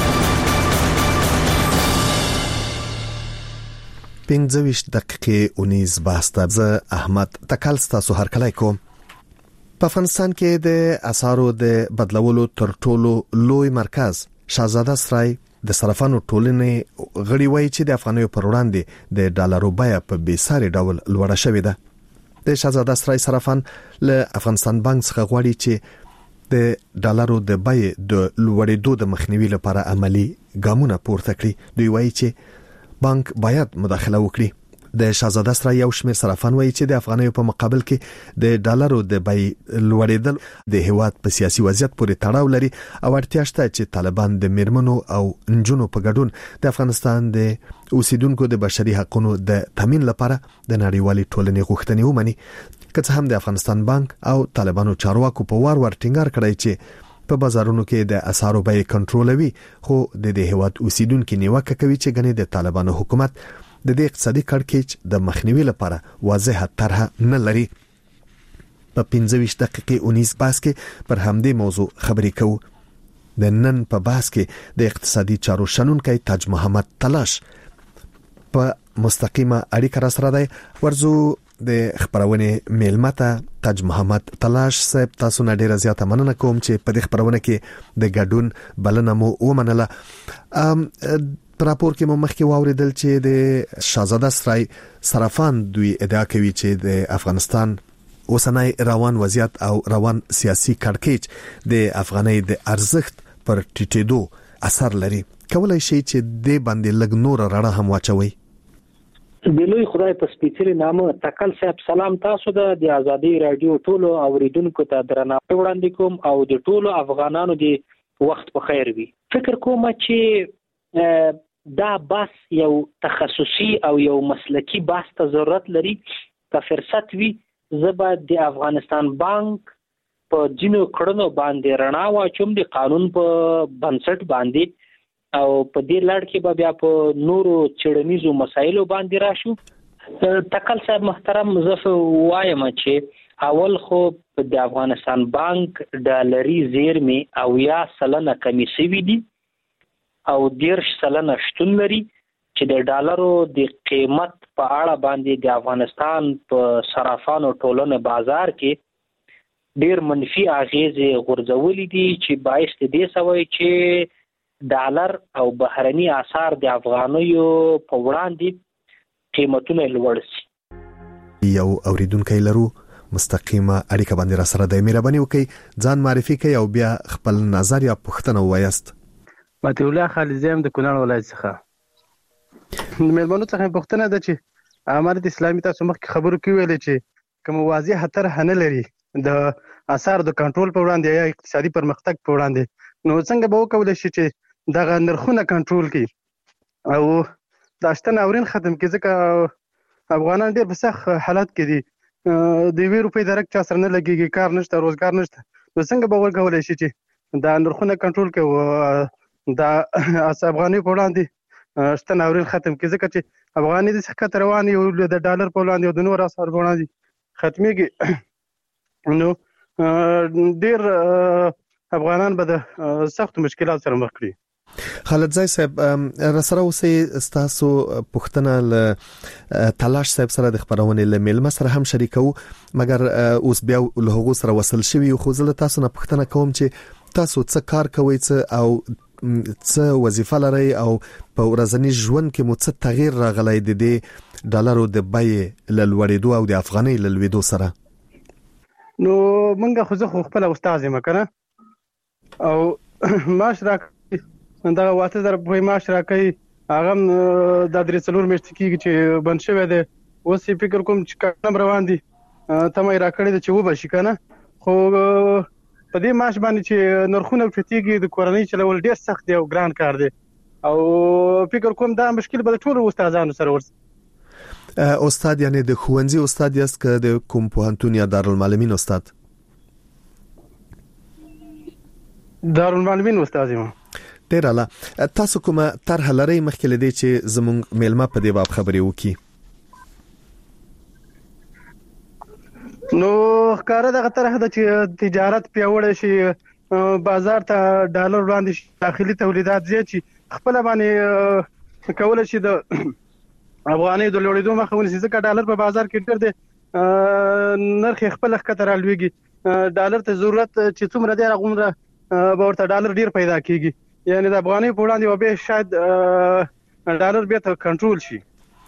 پنځه ویشت دقیقې اونیز بحث ته زه احمد تکل ستاسو هرکلی کوم. په افغانستان کې د اسعارو د بدلولو تر ټولو لوی مرکز شاهزاده سرای د صرافانو ټولنې غړي وایي چې د افغانیو پر وړاندې د ډالرو بیه په بې ساري ډول لوړه شوې ده. د شاهزاده سرای صرافان له افغانستان بانک څخه غواړي چې د ډالرو د بیې د لوړېدو د مخنیوي لپاره عملی ګامونه پورته کړي. دوی وایي چې بانک باید مداخله وکړي. د شاهزاده سرای یو شمېر صرافان وایي چې د افغانیو په مقابل کې د ډالرو د بیې لوړېدل د هیواد په سیاسي وضعیت پورې تړاو لري او اړتیا شته چې طالبان د میرمنو او نجونو په ګډون د افغانستان د اوسیدونکو د بشري حقوقو د تامین لپاره د نړیوالې ټولنې غوښتنې ومني. که څه هم د افغانستان بانک او طالبانو چارواکو په وار وار ټینګار کړی چې په بازارونو کې د اسعارو بیې کنټرولوي، خو د دې هیواد اوسیدونکو نیوکه کوي چې ګنې د طالبانو حکومت د دې اقتصادي کړکېچ د مخنیوي لپاره واضحه طرحه نه لري. په پنځه ویشت دقیقې اونیز باس کې پر همدې موضوع خبرې کوو. د نن په باس کې د اقتصادي چارو شنونکی تاج محمد تلاش په مستقیمه اړیکه را سره دی. ورزو د خبرونه میلمته تاج محمد تلاش صاحب، تاسو نه ډیره زیاته مننه کوم چې په دې خبرونه کې د ګډون بلنه مو ومنله. ام راپور کې مو مخکې واوریدل چې د شاهزاده سرای صرافان دوی ادعا کوي چې د افغانستان اوسنۍ روان وضعیت او روان سیاسي کړکېچ د افغانۍ د ارزښت پر ټیټېدو اثر لري. کولای شي چې د باندې لګ نور رڼا هم واچوي. بلوی خدای په سپیڅلي نامه تکل صاحب سلام. تاسو د ازادي رادیو ټولو اوریدونکو ته درناوی وړاندې کوم او د ټولو افغانانو د وخت په خیر وي. فکر کوم چې دا بحث یو تخصصي او یو مسلکی بحث ته ضرورت لري. که فرصت وي زه به د افغانستان بانک په جنو کړنو باندې رڼا واچوم د قانون په بنسټ باندې، او په دې لړ کې به بیا په نورو چړنیزو مسایلو باندې راشو. تکل صاحب محترم، زه وایم چې اول خو د افغانستان بانک ډالري زیرمې او یا سلنه کمی شوي دي او دیرش سلنه شتون لري چې د ډالرو د قیمت په اړه باندې د افغانستان په صرافانو ټولنه بازار کې ډیر منفي اغیزې غورځولې دي چې باعث دې سوي چې ډالر او بهرني اسعار د افغانیو په وړاندې قیمتونه لوړ شي. یو اوریدونکو لرو مستقیمه اړیکه باندې را سره د مهرباني وکي ځان معرفي کړئ او بیا خپل نظر یا پوښتنه وایست. ماته الله خالزیم د کونړ ولایت څخه. د مېلمنو څخه پوښتنه ده چې امارت اسلامي تاسو مخکې خبرو کې ویل چې کوم واضح خطر نه لري د اثر د کنټرول په وړاندې یا اقتصادي پرمختګ په وړاندې، نو څنګه به وکولای شي چې دغه نرخونه کنټرول کړي او د اشتن اورین ختم کړي؟ ځکه افغانان ډېر په سخت حالت کې دي، د وی روپۍ درک چا سره نه لګيږي، کار نشته، روزګار نشته. نو څنګه به وکولای شي چې دا نرخونه کنټرول کړي دا افغاني په وړاندې شتن اورین ختم کړي؟ ځکه چې افغاني د سکه رواني او د ډالر په وړاندې او د نور اسعار په وړاندې ختميږي، نو ډیر افغانان به د سخت مشکلات سره مخ کړي. خالد زای صاحب، رسره اوسې ستاسو پوښتنه ل تلاش صاحب سره د خبرونه ل میلمه سره هم شریکو، مګر اوس بیا له هغه سره وصل شوی خو زه تاسو نه پوښتنه کوم چې تاسو څه کار کوئ او څه وظیفه لري او په ورځني ژوند کې مو څه تغییر راغلی د دې ډالرو د بیې ل لوړېدو او د افغانۍ ل لوړېدو سره؟ نو مونږ خو زه خپل استاد یم کنه او معاش راکړي دا واته در په معاش راکړي هغه د درې څلور میاشتې کېږي چې بند شوی دی. اوس فکر کوم چې کم روان دي ته مې راکړي چې و به شي کنه، خو په دې معاش باندې چې نرخونه چتيږي د کورنۍ چلول ډیر سخت دی او ګران کار دی او فکر کوم دا مشکل به ټول استادانو سره ورس. استاد یعنی د ښوونځي استاد یاست که د کوم پوهنتون یا دارالمعلمین استاد؟ دارالمعلمین استاد یم. ډیر اعلی. تاسو کومه طرح لرئ مخکې لدی چې زموږ میلمه په دې باب خبرې وکړي؟ نو ښکاره دغه طرح د چې تجارت پیاوړی شي، بازار ته ډالر وړاندې شي، داخلي تولیدات زیات شي، خپل باندې کولای شي د افغانۍ د لوړېدو مخه ونیسي، ځکه ډالر په بازار کې ډېر دی، نرخ خپل ښکته رالوېږي. ډالر ته ضرورت چې څومره دی هغومره به ورته ډالر ډېر پیدا کېږي، یعنې د افغانۍ په وړاندې به شاید ډالر بیا ته کنټرول شي.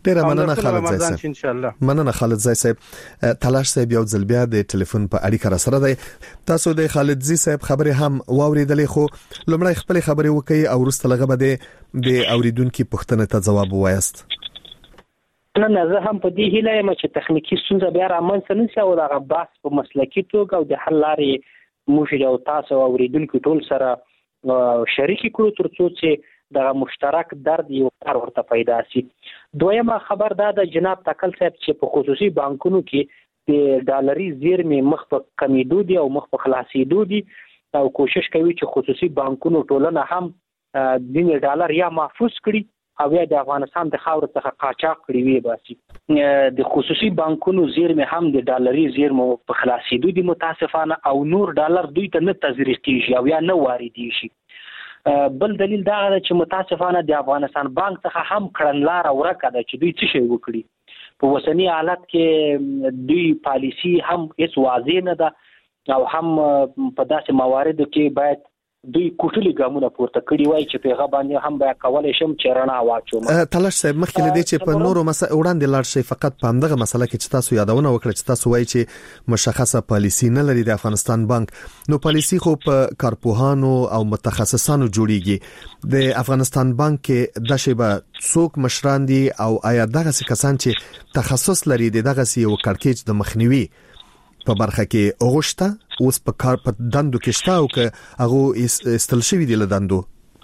ډیره مننه خالد زای صاحب ان شاء الله. مننه خالد زای صاحب. تلاش صاحب یو ځل بیا د ټلیفون په اړیکه را سره دی. تاسو د خالد زی صاحب خبره هم واوریدلې، خو لمړی خپل خبره وکي او ورسته لغه بده د اوریدونکو پوښتنه ته جواب وایست. نه نه زه هم په دې هیله یم چې تخنیکی ستونزه بیا رامنځته نشي او دغه بحث په مسلکي توګه او د حل لارې موږ او تاسو اوریدونکو ټول سره شریک کړو ترڅو چې دغه مشترک درد یو کار ورته پیدا شي. دویمه خبر دا د جناب تکل صاحب چې په خصوصي بانکونو کې د ډالري زیرمې مخ په کمیدو دي او مخ په خلاصېدو دي او کوشش کوي چې خصوصي بانکونو ټولنه هم د ډالر یا محفوظ کړي او یا د افغانستان د خاور څخه قاچاق کړي وي باسي. د خصوصي بانکونو زیرمې هم د ډالري زیرمو په خلاصېدو دي متاسفانه او نور ډالر دوی ته نه تزریق کیږي او یا نه واردېږي. بل دلیل دا دی چې متاسفانه د افغانستان بانک څخه هم کړنلار ورکه ده چې دوی څه شي وکړي. په وسنی حالت کې دوی پالیسی هم هیڅ واضح نه ده او هم په داسې مواردو کې باید دوی کوټلي ګامونه پورته کړی وای چې پیغه باندې هم بیا کولای شم چې رڼا واچوم. تلاش صاحب مخکې لدی چې په نورو مسله وړاندې لاړ شي، فقط په همدغه مسله کې چې تاسو یادونه وکړه چې تاسو وایي چې مشخصه پالیسی نه لري د افغانستان بانک، نو پالیسی خو په کارپوهانو او متخصصانو جوړیږي. د افغانستان بانک کې د شیبه څوک مشران دي او آیا دغه کسان چې تخصص لري دغه یو کارکېج د مخنیوي په برخه کې اوغشته اوس په کار په دندو کې شته او که هغه استل شوی دی له دندو؟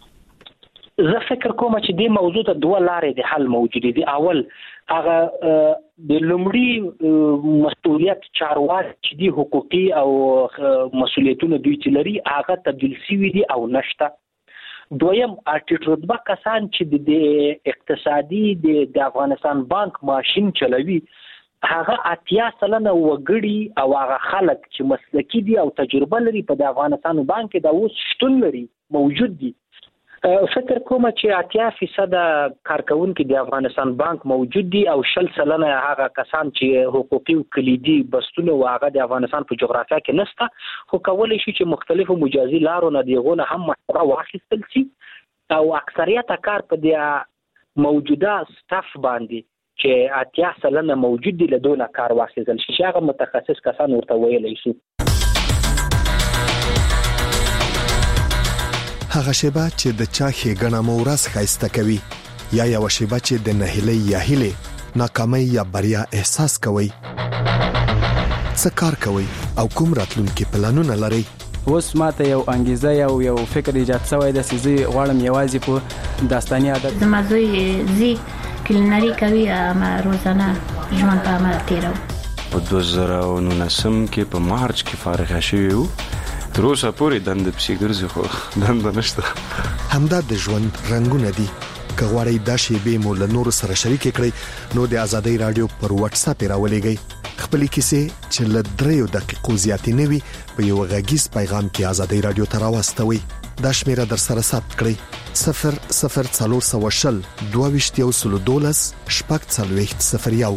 زه فکر کوم چې دې موضوع ته دوه لارې د حل موجود دي. اول هغه د لومړي مسؤلیت چارواکي چې دي حقوقي او مسؤلیتونه دوی چې لري هغه تبدیل شوی دي او نشته. دویم ارټیټ رتبه کسان چې د اقتصادي د افغانستان بانک ماشين چلوي هغه اتیا سلنه وګړي او هغه خلک چې مسلکی دي او تجربه لري په د افغانستان بانک کې دا اوس شتون لري موجود دي. فکر کوم چې اتیا فیصد کارکونکو د افغانستان بانک موجود دي او شل سلنه هغه کسان چې حقوقي او کلیدي بستونه واغه د افغانستان په جغرافیه کې نسته، خو کولای شي چې مختلفو مجازي لارو نه دیغونه هم مشوره واخیستل شي او اکثریت کار په د موجوده سټاف باندې چې اتیا سلنه موجود دي له دونه کار واخیستل شي چې هغه متخصص کسان ورته ویلی شي. هغه شیبه چې د چا ښېګڼه مو ورځ ښایسته کوي یا یو شیبه چې د نهیلۍ یا هیلې ناکامۍ یا بریا احساس کوي، څه کار کوي او کوم راتلونکي پلانونه لري؟ اوس ماته یو انګیزه یو یو فکر ایجاد شوی د سيزي غواړم یوازې په داستاني عادت زما زوی زی کلینری کوي ما روزانه ژوند په عمل تیرو. په دوه زره او نولسم کې په مارچ کې فارغ شوی وو، تر اوسه پورې دند پسې ګرځي خو دند نشته. همدا د ژوند رنگونه دي. که غواړئ دا شیبې مو له نورو سره شریک کړئ نو د ازادۍ رادیو پر واتس اپ راولېږئ. خپلې کیسې چې له دریو دقیقو زیاتې نه وي په یو غږیز پیغام کې ازادۍ رادیو ته راوستوئ. دا شمیره در سره ثبت کړئ: صفر صفر څلور سوه شل دوه ویشت یو سلو دولس شپږ څلوېښت صفر یو.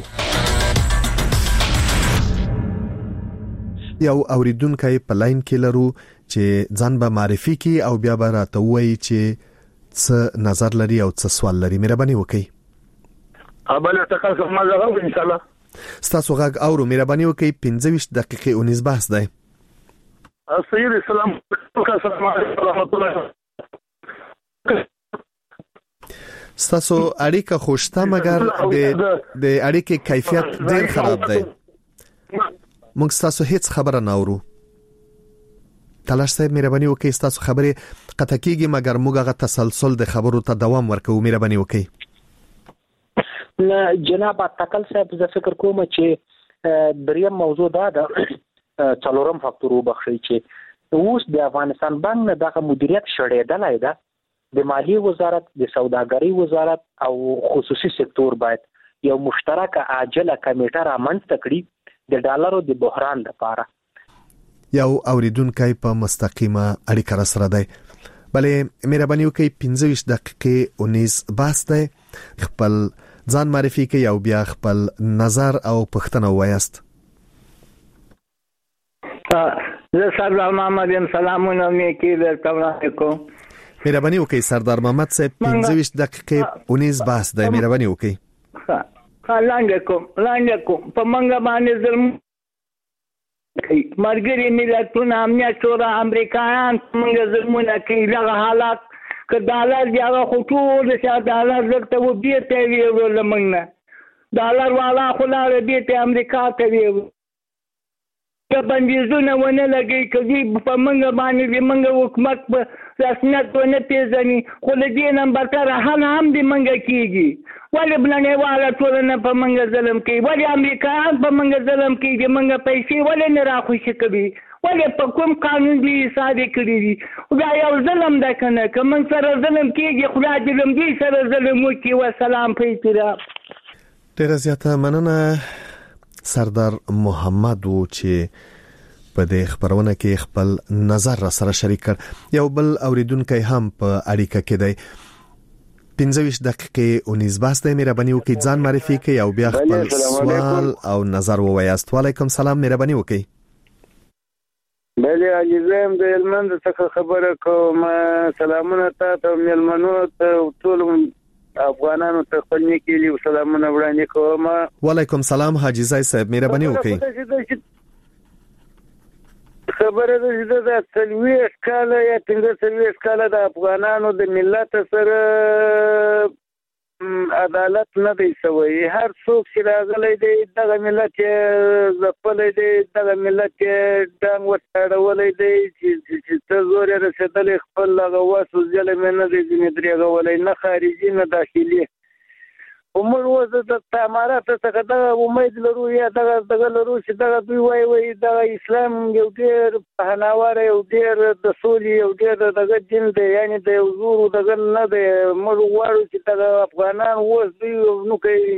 یو اوریدونکی په لاین کې لرو چې ځان به معرفي کړي او بیا به راته ووایي چې څه نظر لري او څه سوال لري. مهرباني وکړئ. ابله تاسو ما زغو ان شاء الله. ستاسو غږ اورو. مهرباني وکړئ. پنځه ویشت دقیقې اونیز بحث دی. سید السلام السلام علیکم ورحمت الله. ستاسو اړیکه خوشته مګر د د اړیکې کیفیت ډیر خراب دی. موږ ستاسو هیڅ خبره نه اورو. تلاش صاحب مهرباني وکړئ. ستاسو خبره قطع کیږي مګر موږ هغه تسلسل د خبرو ته دوام ورکوو. مهرباني وکړئ. جناب تکل صاحب زه فکر کوم چې دریم موضوع دا ده څلورم فاکتور وبخښي چې اوس د افغانستان بانک نه دغه مدیریت شړېدلای ده. د مالیې وزارت، د سوداګرۍ وزارت او خصوصي سکتور باید یو مشترکه عاجله کمیټه رامنځته کړي د ډالرو د بحران لپاره. یو اوریدونکی په مستقیمه اړیکه را سره دی. بلې مهرباني وکړئ. پنځه ویشت دقیقې اونیز بحث دی. خپل ځان معرفي کړئ او بیا خپل نظر او پوښتنه ووایاست. زه سردار محمد یم. سلامونه مې کې درته کوم. مهرباني وکړئ. سردار محمد صاحب پنځه ویشت دقیقې اونیز بحث دی. مهرباني وکړئ. لاندې کوم لاندې کوم په منګه باندې ظلم مرګري ملتونه امنیت شورا امریکایان موږ ظلمونه کوي دغه حالات که ډالر دی هغه خو ټول چې ډالر درته و بیرته ویول موږ نه ډالر والا خو لاړ بیرته امریکا ته ویول که بندیزونه ونه لګي کوي په موږ باندې موږ حکومت په رسمیت ونه پیژني خو له دې نمبر سره حل هم د موږ کیږي ولې بلنېواله ټولنه په موږ ظلم کوي ولې امریکایان په موږ ظلم کوي د موږ پیسې ولې نه راخوشي کوي ولې په کوم قانون دي حساب کړی دي دا یو ظلم ده کنه که موږ سره ظلم کیږي خدای دې له دوی سره ظلم وکړي وسلام په احترام. ډېره زیاته مننه سردار محمد و چې په دې خبرونه کې خپل نظر را سره شریک کړ. یو بل اوریدونکو هم په اړیکه کې دی پنځه ویشت دقیقې او نسبت د مهرباني وکړئ ځان معرفي کړئ او بیا خپل سوال او نظر ووایاست. وعلیکم سلام مهرباني وکړئ. بله عزیزم د هلمند څخه خبره کوم. سلامونه تاسو مېلمنو ته ټول افغانانو ته خپل نیکي او سلامونه وړاندې کوم. وعلیکم سلام حاجی زای صاحب مهرباني وکړئ. خبره ده چې د څلوېښت کاله یا پنځه څلوېښت کاله د افغانانو د ملت سره عدالت نه دی شوی. هر څوک چې راغلی دی دغه ملت یې ځپلی دی دغه ملت یې ډنګ وتاړولی دی چې ته زور یې رسېدلی خپل هغه وس ظلم یې نه دی ځینې درېغولی نه خارجي نه داخلي. موږ اوس د تعاملاتو څخه دغه امید لرو یا دغه دغه لرو چې دغه دوی وایي وایي دغه اسلام یو ډېر پهناواره یو ډېر د سولې یو ډېر دغه دین دی یعنی د یو زورو دغه نه دی. موږ غواړو چې دغه افغانان اوس دوی نو کوي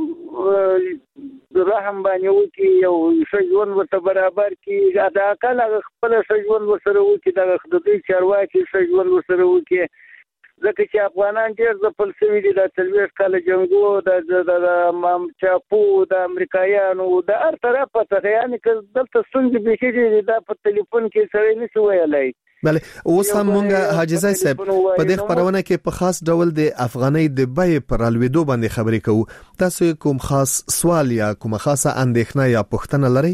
رحم باندې وکړي یو ښه ژوند ورته برابر کړي د اقل هغه خپله ښه ژوند ورسره وکړي دغه د دوی چارواکي ښه ژوند ورسره وکړي ځکه چې افغانان ډېر ځپل شوي دي. د څلوېښت کاله جنګو د چاپو د امریکایانو د هر طرفه څخه یعنې که دلته ستونزې بیخي دي دا په تلیفون کې سړی نشي ویلی. بله اوس هم مونږ حاجی زای صاحب په دې خبرونه کې په خاص ډول د افغانۍ د بیې پر الوېدو باندې خبرې کوو. تاسو کوم خاص سوال یا کومه خاصه اندېښنه یا پوښتنه لرئ؟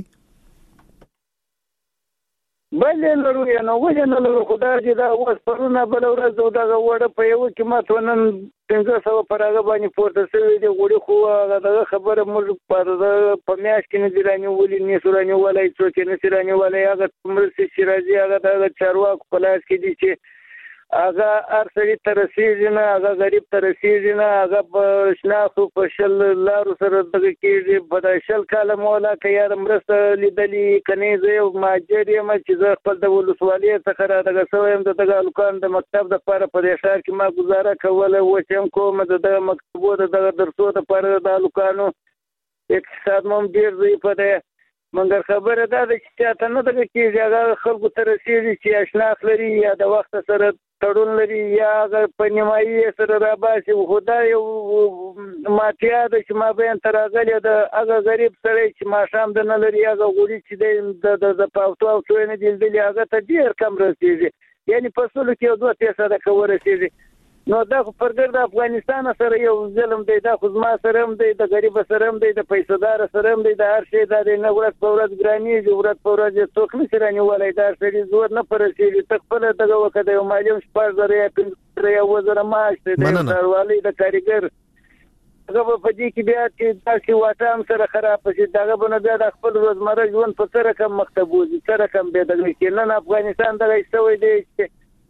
بلې لرو یا نه ولې نه لرو خو دا چې دا اوس پرونه بله ورځ دغه وړه په یوه قیمت نن پنځه سوه پر هغه باندې پورته شوي دي غوړي خو هغه دغه خبره موږ په میاشت کې نه دي رانیولي نشو رانیولی څوک یې نشي رانیولی هغه مرستې چې راځي هغه د هغه چارواکو په لاس کې دي چې هغه هر سړي ته رسېږي نه هغه غریب ته رسېږي نه هغه په شناخو په شل لارو سره دغه کېږي په دا شل کاله مولا که یاره مرسته لیدلي که نه زه یو مهاجر یم چې زه خپل د ولسوالۍ څخه را دغه شوی یم د دغه هلکانو د مکتب دپاره په دې ښار کې ما ګزاره کوله اوس هم کوم د دغه مکتبو د دغه درسو دپاره د هلکانو اقتصاد مو هم ډېر ضعیفه دی. مګر خبره دا ده چې چاته نه دغه کېږي هغه خلکو ته رسېږي چې یا شناخت لري یا د وخت سره تړون لري یا هغه په نیمایي سره راباسي. خو دا یو مافیا ده چې مابین ته راغلې ده هغه غریب سړی چې ماښام د نه لري هغه غوړي چې دی د پاوتو او څو یې نه دي لیدلي هغه ته ډېر کم رسېږي یعنې په سلو کې یو دوه فیصده که ورسېږي. نو دا خو پرګر د افغانستان سره یو ظلم دی دا خو زما سره هم دی د غریب سره هم دی د پیسه‌دار سره هم دی د هر شي دا دی نه ورځ په ورځ ګرانېږي ورځ په ورځ یې څوک نشي رانیولی دا سړي زور نه په رسېږي ته خپله دغه وکړه د یو معلم شپږ زره یا پنځه زره یا اووه زره معاش دی د یو ښاروالۍ د کارګر هغه به په دې کې بیا چې داسې واټه هم سره خراب شي دغه به نه بیا د خپل روزمره ژوند په څه رقم مخ ته بوځي څه رقم بیا دغه کې نن افغانستان دغه شوی دی چې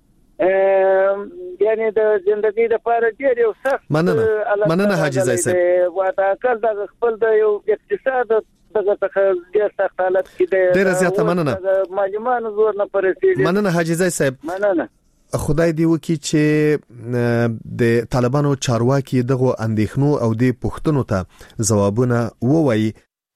یعنی د ژوندۍ لپاره ډېر یو سخت مننه مننه حاجی زای صاحب واته کل د خپل د یو اقتصاد دغه څخه ډېر سخت حالت کې دی ډېر زیاته مننه معلومانو زور نه پرېږي. مننه حاجی زای صاحب مننه خدای دی وکي چې د طالبانو چارواکي دغه اندېښنو او د پوښتنو ته ځوابونه ووایي.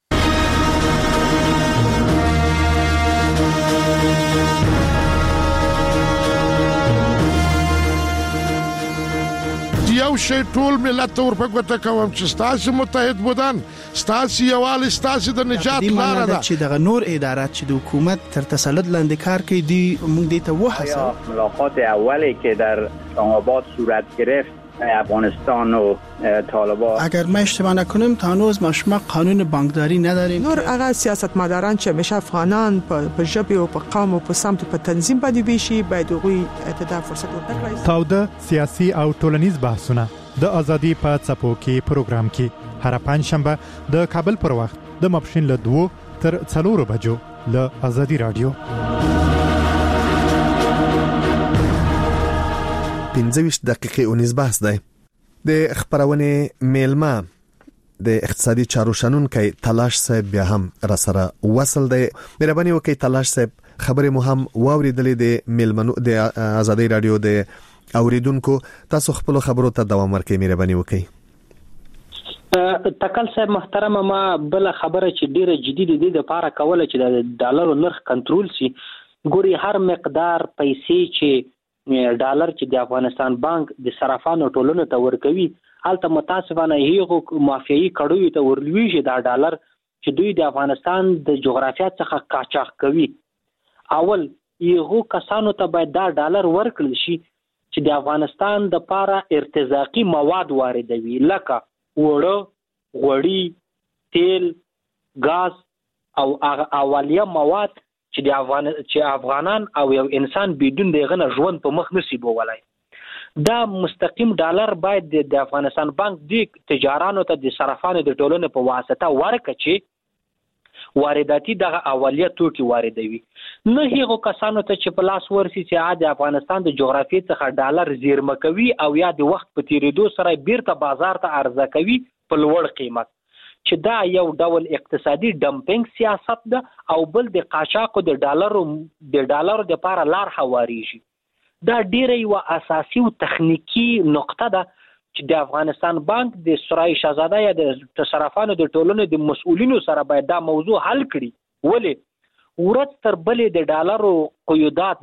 یو شی ټول ملت ته ورپګوته کوم چې ستاسو متحد بودن ستاسو یوالي ستاسو د نجات لاره ده چې دغه نور ادارات چې د حکومت تر تسلط لاندې کار کوي دی موږ دې ته وحسه. ملاقات اولی که در اسلام آباد صورت گرفت افغانستان و طالبان. اگر ما اشتباه نکنیم تا هنوز ما قانون بانکداری نداریم. نور هغه سیاستمداران چې همیشه افغانان په ژبه او په قوم او په سمت په تنظیم باندې بيشي باید هغوی ته فرصت ورکړي. تاوده سیاسي او ټولنیز بحثونه د ازادي په څپو کې پروګرام کې هر پنځ شنبه د کابل پر وخت د ماپښین له دوه تر څلورو بجو له ازادي رادیو. پنځه ویشت دقیقې اونیز بحث دی. د خبرونه میلمه د اقتصادي چارو شنونکي تلاش صاحب بیا هم را سره وصل دی. مهرباني وکړئ تلاش صاحب، خبرې مو هم واوریدلې د میلمنو د ازادي رادیو د اوریدونکو. تاسو خپل خبرو ته دوام ورکړئ، مهرباني وکړئ. تکل صاحب محترم، ما بل خبره چې ډیره جدي دي د لپاره کوله چې د ډالر نرخ کنټرول شي. ګوري هر مقدار پیسې چې ډالر چې د افغانستان بانک د صرافانو ټولنو ته ورکوي، هلته متاسفانه هیغه مافیایي کړوي ته ورلويږي دا ډالر چې دوی د افغانستان د جغرافیه څخه قاچاق کوي. اول یغه کسانو ته باید دا ډالر ورکړل شي چې د افغانستان د لپاره ارتزاقي مواد واردوي، لکه وړه، غوړي، تیل، غاز او اولیه مواد چې د افغان چې افغانان او یو انسان بدون دغه نه ژوند په مخ نسی بولای. دا مستقیم ډالر باید د افغانستان بانک د تجارانو ته د صرافانو د ټولنې په واسطه ورکړي چې وارداتي دغه اولیه توکي واردوي. نه هیغه کسانو ته چې په لاس ورسي چې د افغانستان د جغرافیې څخه ډالر زیرمه کوي او یا د وخت په تیریدو سره بیرته بازار ته عرضه کوي په لوړ قیمت، چې دا یو ډول اقتصادي ډمپینګ سیاست ده او بل د قاچاقو د ډالرو د ډالرو د لپاره لار هواریږي. دا ډیره یو اساسي او تخنیکی نقطه ده چې د افغانستان بانک د سرای شاهزاده یا د تصرفانو د ټولنې د مسؤلینو سره باید دا موضوع حل کړي. ولې ورځ تر بلې د ډالرو قیودات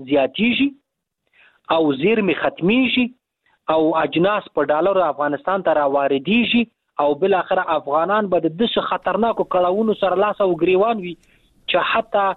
زیاتیږي او زیرمې ختمیږي او اجناس په ډالرو افغانستان ته راواردیږي او بل اخر افغانان به د دغه خطرناکو کړهونو سره لاس او گریوان وي چې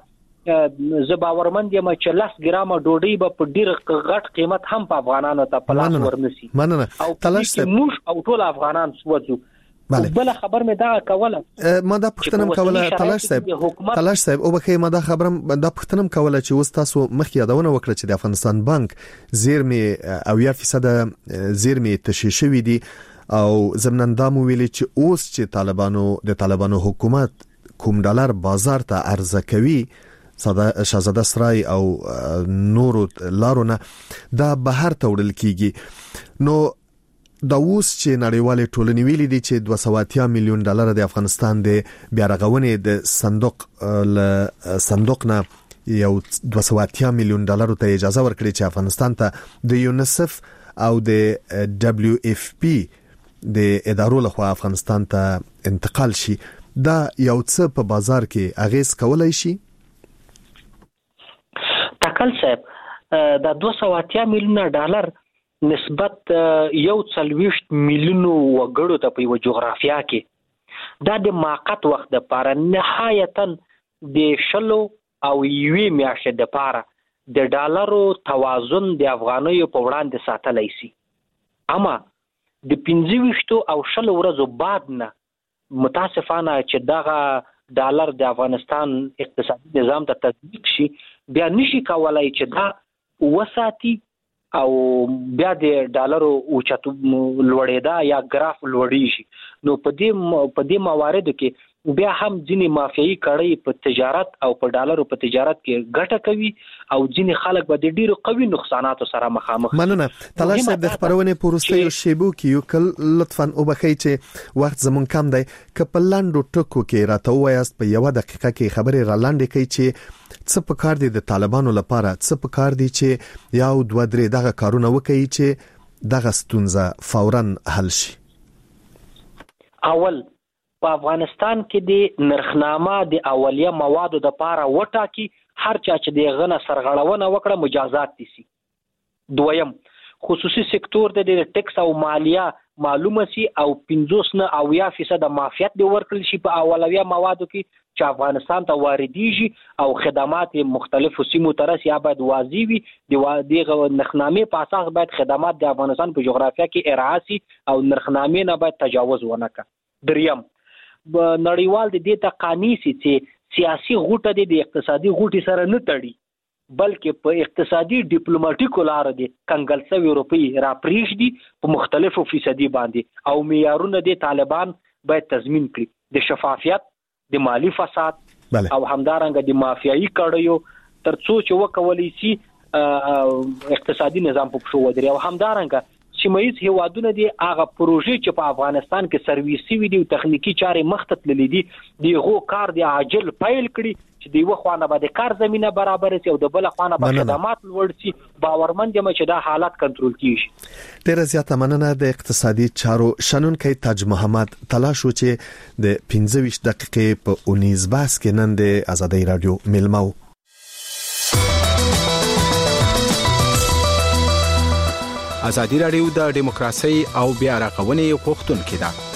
حتی زباورمند یم چې لاس ګرامه ډوډۍ به په ډیر غټ قیمت هم په افغانانو ته په لاس ورنسي. مننه. تلاش موږ او ټول افغانان سوځو. بل خبر مې دا کوله ما دا پښتنم کوله تلاش صاحب تلاش صاحب او بخې ما دا خبرم دا پښتنم کوله چې وس تاسو مخ یادونه وکړه چې د افغانستان بانک زیرمې او یا فیصد زیرمې تشیشوي دي او زمنن دا مو ویلي چې اوس چې طالبانو د طالبانو حکومت کوم ډالر بازار ته عرضه کوي شاهزاده سرای او نورو لارونه دا بهر ته وړل کیږي. نو دا اوس چې نړیوالې ټولنې ویلي دي چې دوه سوه اتیا میلیون ډالر د افغانستان د بیا رغونې د صندوق ل صندوق نه یو دوه سوه اتیا میلیون ډالر ته اجازه ورکړي چې افغانستان ته د یونیسف او د دبليو اف پی د ادارو لخوا افغانستان ته انتقال شي. دا یو څه په بازار کې اغیز کولای شي. تکل صاحب دا دوه سوه اتیا میلیون ډالر نسبت یو څلويشت میلیونو وګړو ته په یو جغرافیه کې دا د موقت وخت لپاره نهایتا د شلو او یوې میاشتې لپاره د ډالرو توازن د افغانیو په وړاندې ساتلای شي. اما د پنځه ویشتو او شلو ورځو بعد نه متاسفانه چې دغه ډالر د افغانستان اقتصادي نظام ته تطبیق شي بیا نشي کولای چې دا وساتي او بیا د ډالرو اوچتو لوړېدا یا ګراف لوړی شي. نو په دې په دې مواردو کې بیا هم ځینې مافیایي کړۍ په تجارت او په ډالرو په تجارت کې ګټه کوي او ځینې خلک به د ډیرو قوي نقصاناتو سره مخامخ. مننه. تلاش صاحب د خبرونه پروستیو شیبو کې یو کل لطفاً او بخی چې وخت زمون کم دی ک په لاندو ټکو کې راته وایاست په یو دقیقه کې خبرې را لاندې کوي چې څه په کار دي د طالبانو لپاره، څه په کار دي چې یو دوه درې دغه کارونه وکړي چې دغه ستونزه فوراً حل شي. اول په افغانستان کې د نرخنامه د اولیه موادو د پاره وټاکي، هر چا چې د غنه سرغړونه وکړه مجازات دي سي. دویم خصوصي سکتور د ټیکس او مالیه معلومه سي او پنځوس نه او یا فیصد مافیات دی ورکړل شي په اولویه موادو کې چې افغانستان ته واردېږي او خدمات مختلفو سیمو ته رسي یا باید واضح وي. د دغه نرخنامې په اساس باید خدمات د افغانستان په جغرافیه کې ارعا سي او نرخنامې نه باید تجاوز ونه کړي. دریم نړیوال د دې ته قانع سي چې سیاسي غوټه د اقتصادي غوټي سره نه تړي بلکې په اقتصادي ډیپلوماټیکو لار دي کنګل سوي روپی را پریږدي په مختلفو فیصدي باندې او معیارونه د طالبان باید تضمین کړي د شفافیت د مالی فساد بله. او همدارنګه د مافیایي کړیو ترڅو چې وکولای شي اقتصادي نظام په پښو ودرې او همدارنګه سیمایي هیوادونه دي هغه پروژې چې په افغانستان کې سرویسي وي دي او تخنیکی چارې مخته تللې دي دغه کار دی عاجل فایل کړي چې دی وخوانه به د کار زمينه برابر شي او د بل خوانه به خدمات لوړ شي باورمند یم چې دا حالات کنټرول کیږي. ډیره زیاته مننه د اقتصادي چارو شنونکي تاج محمد تلاشو چې د پنځه ویشت دقیقې په اونیز باس کې نن د آزادۍ رادیو ملمو. ازادي راډیو د دیموکراسي او بیا رغونې غوښتونکې ده.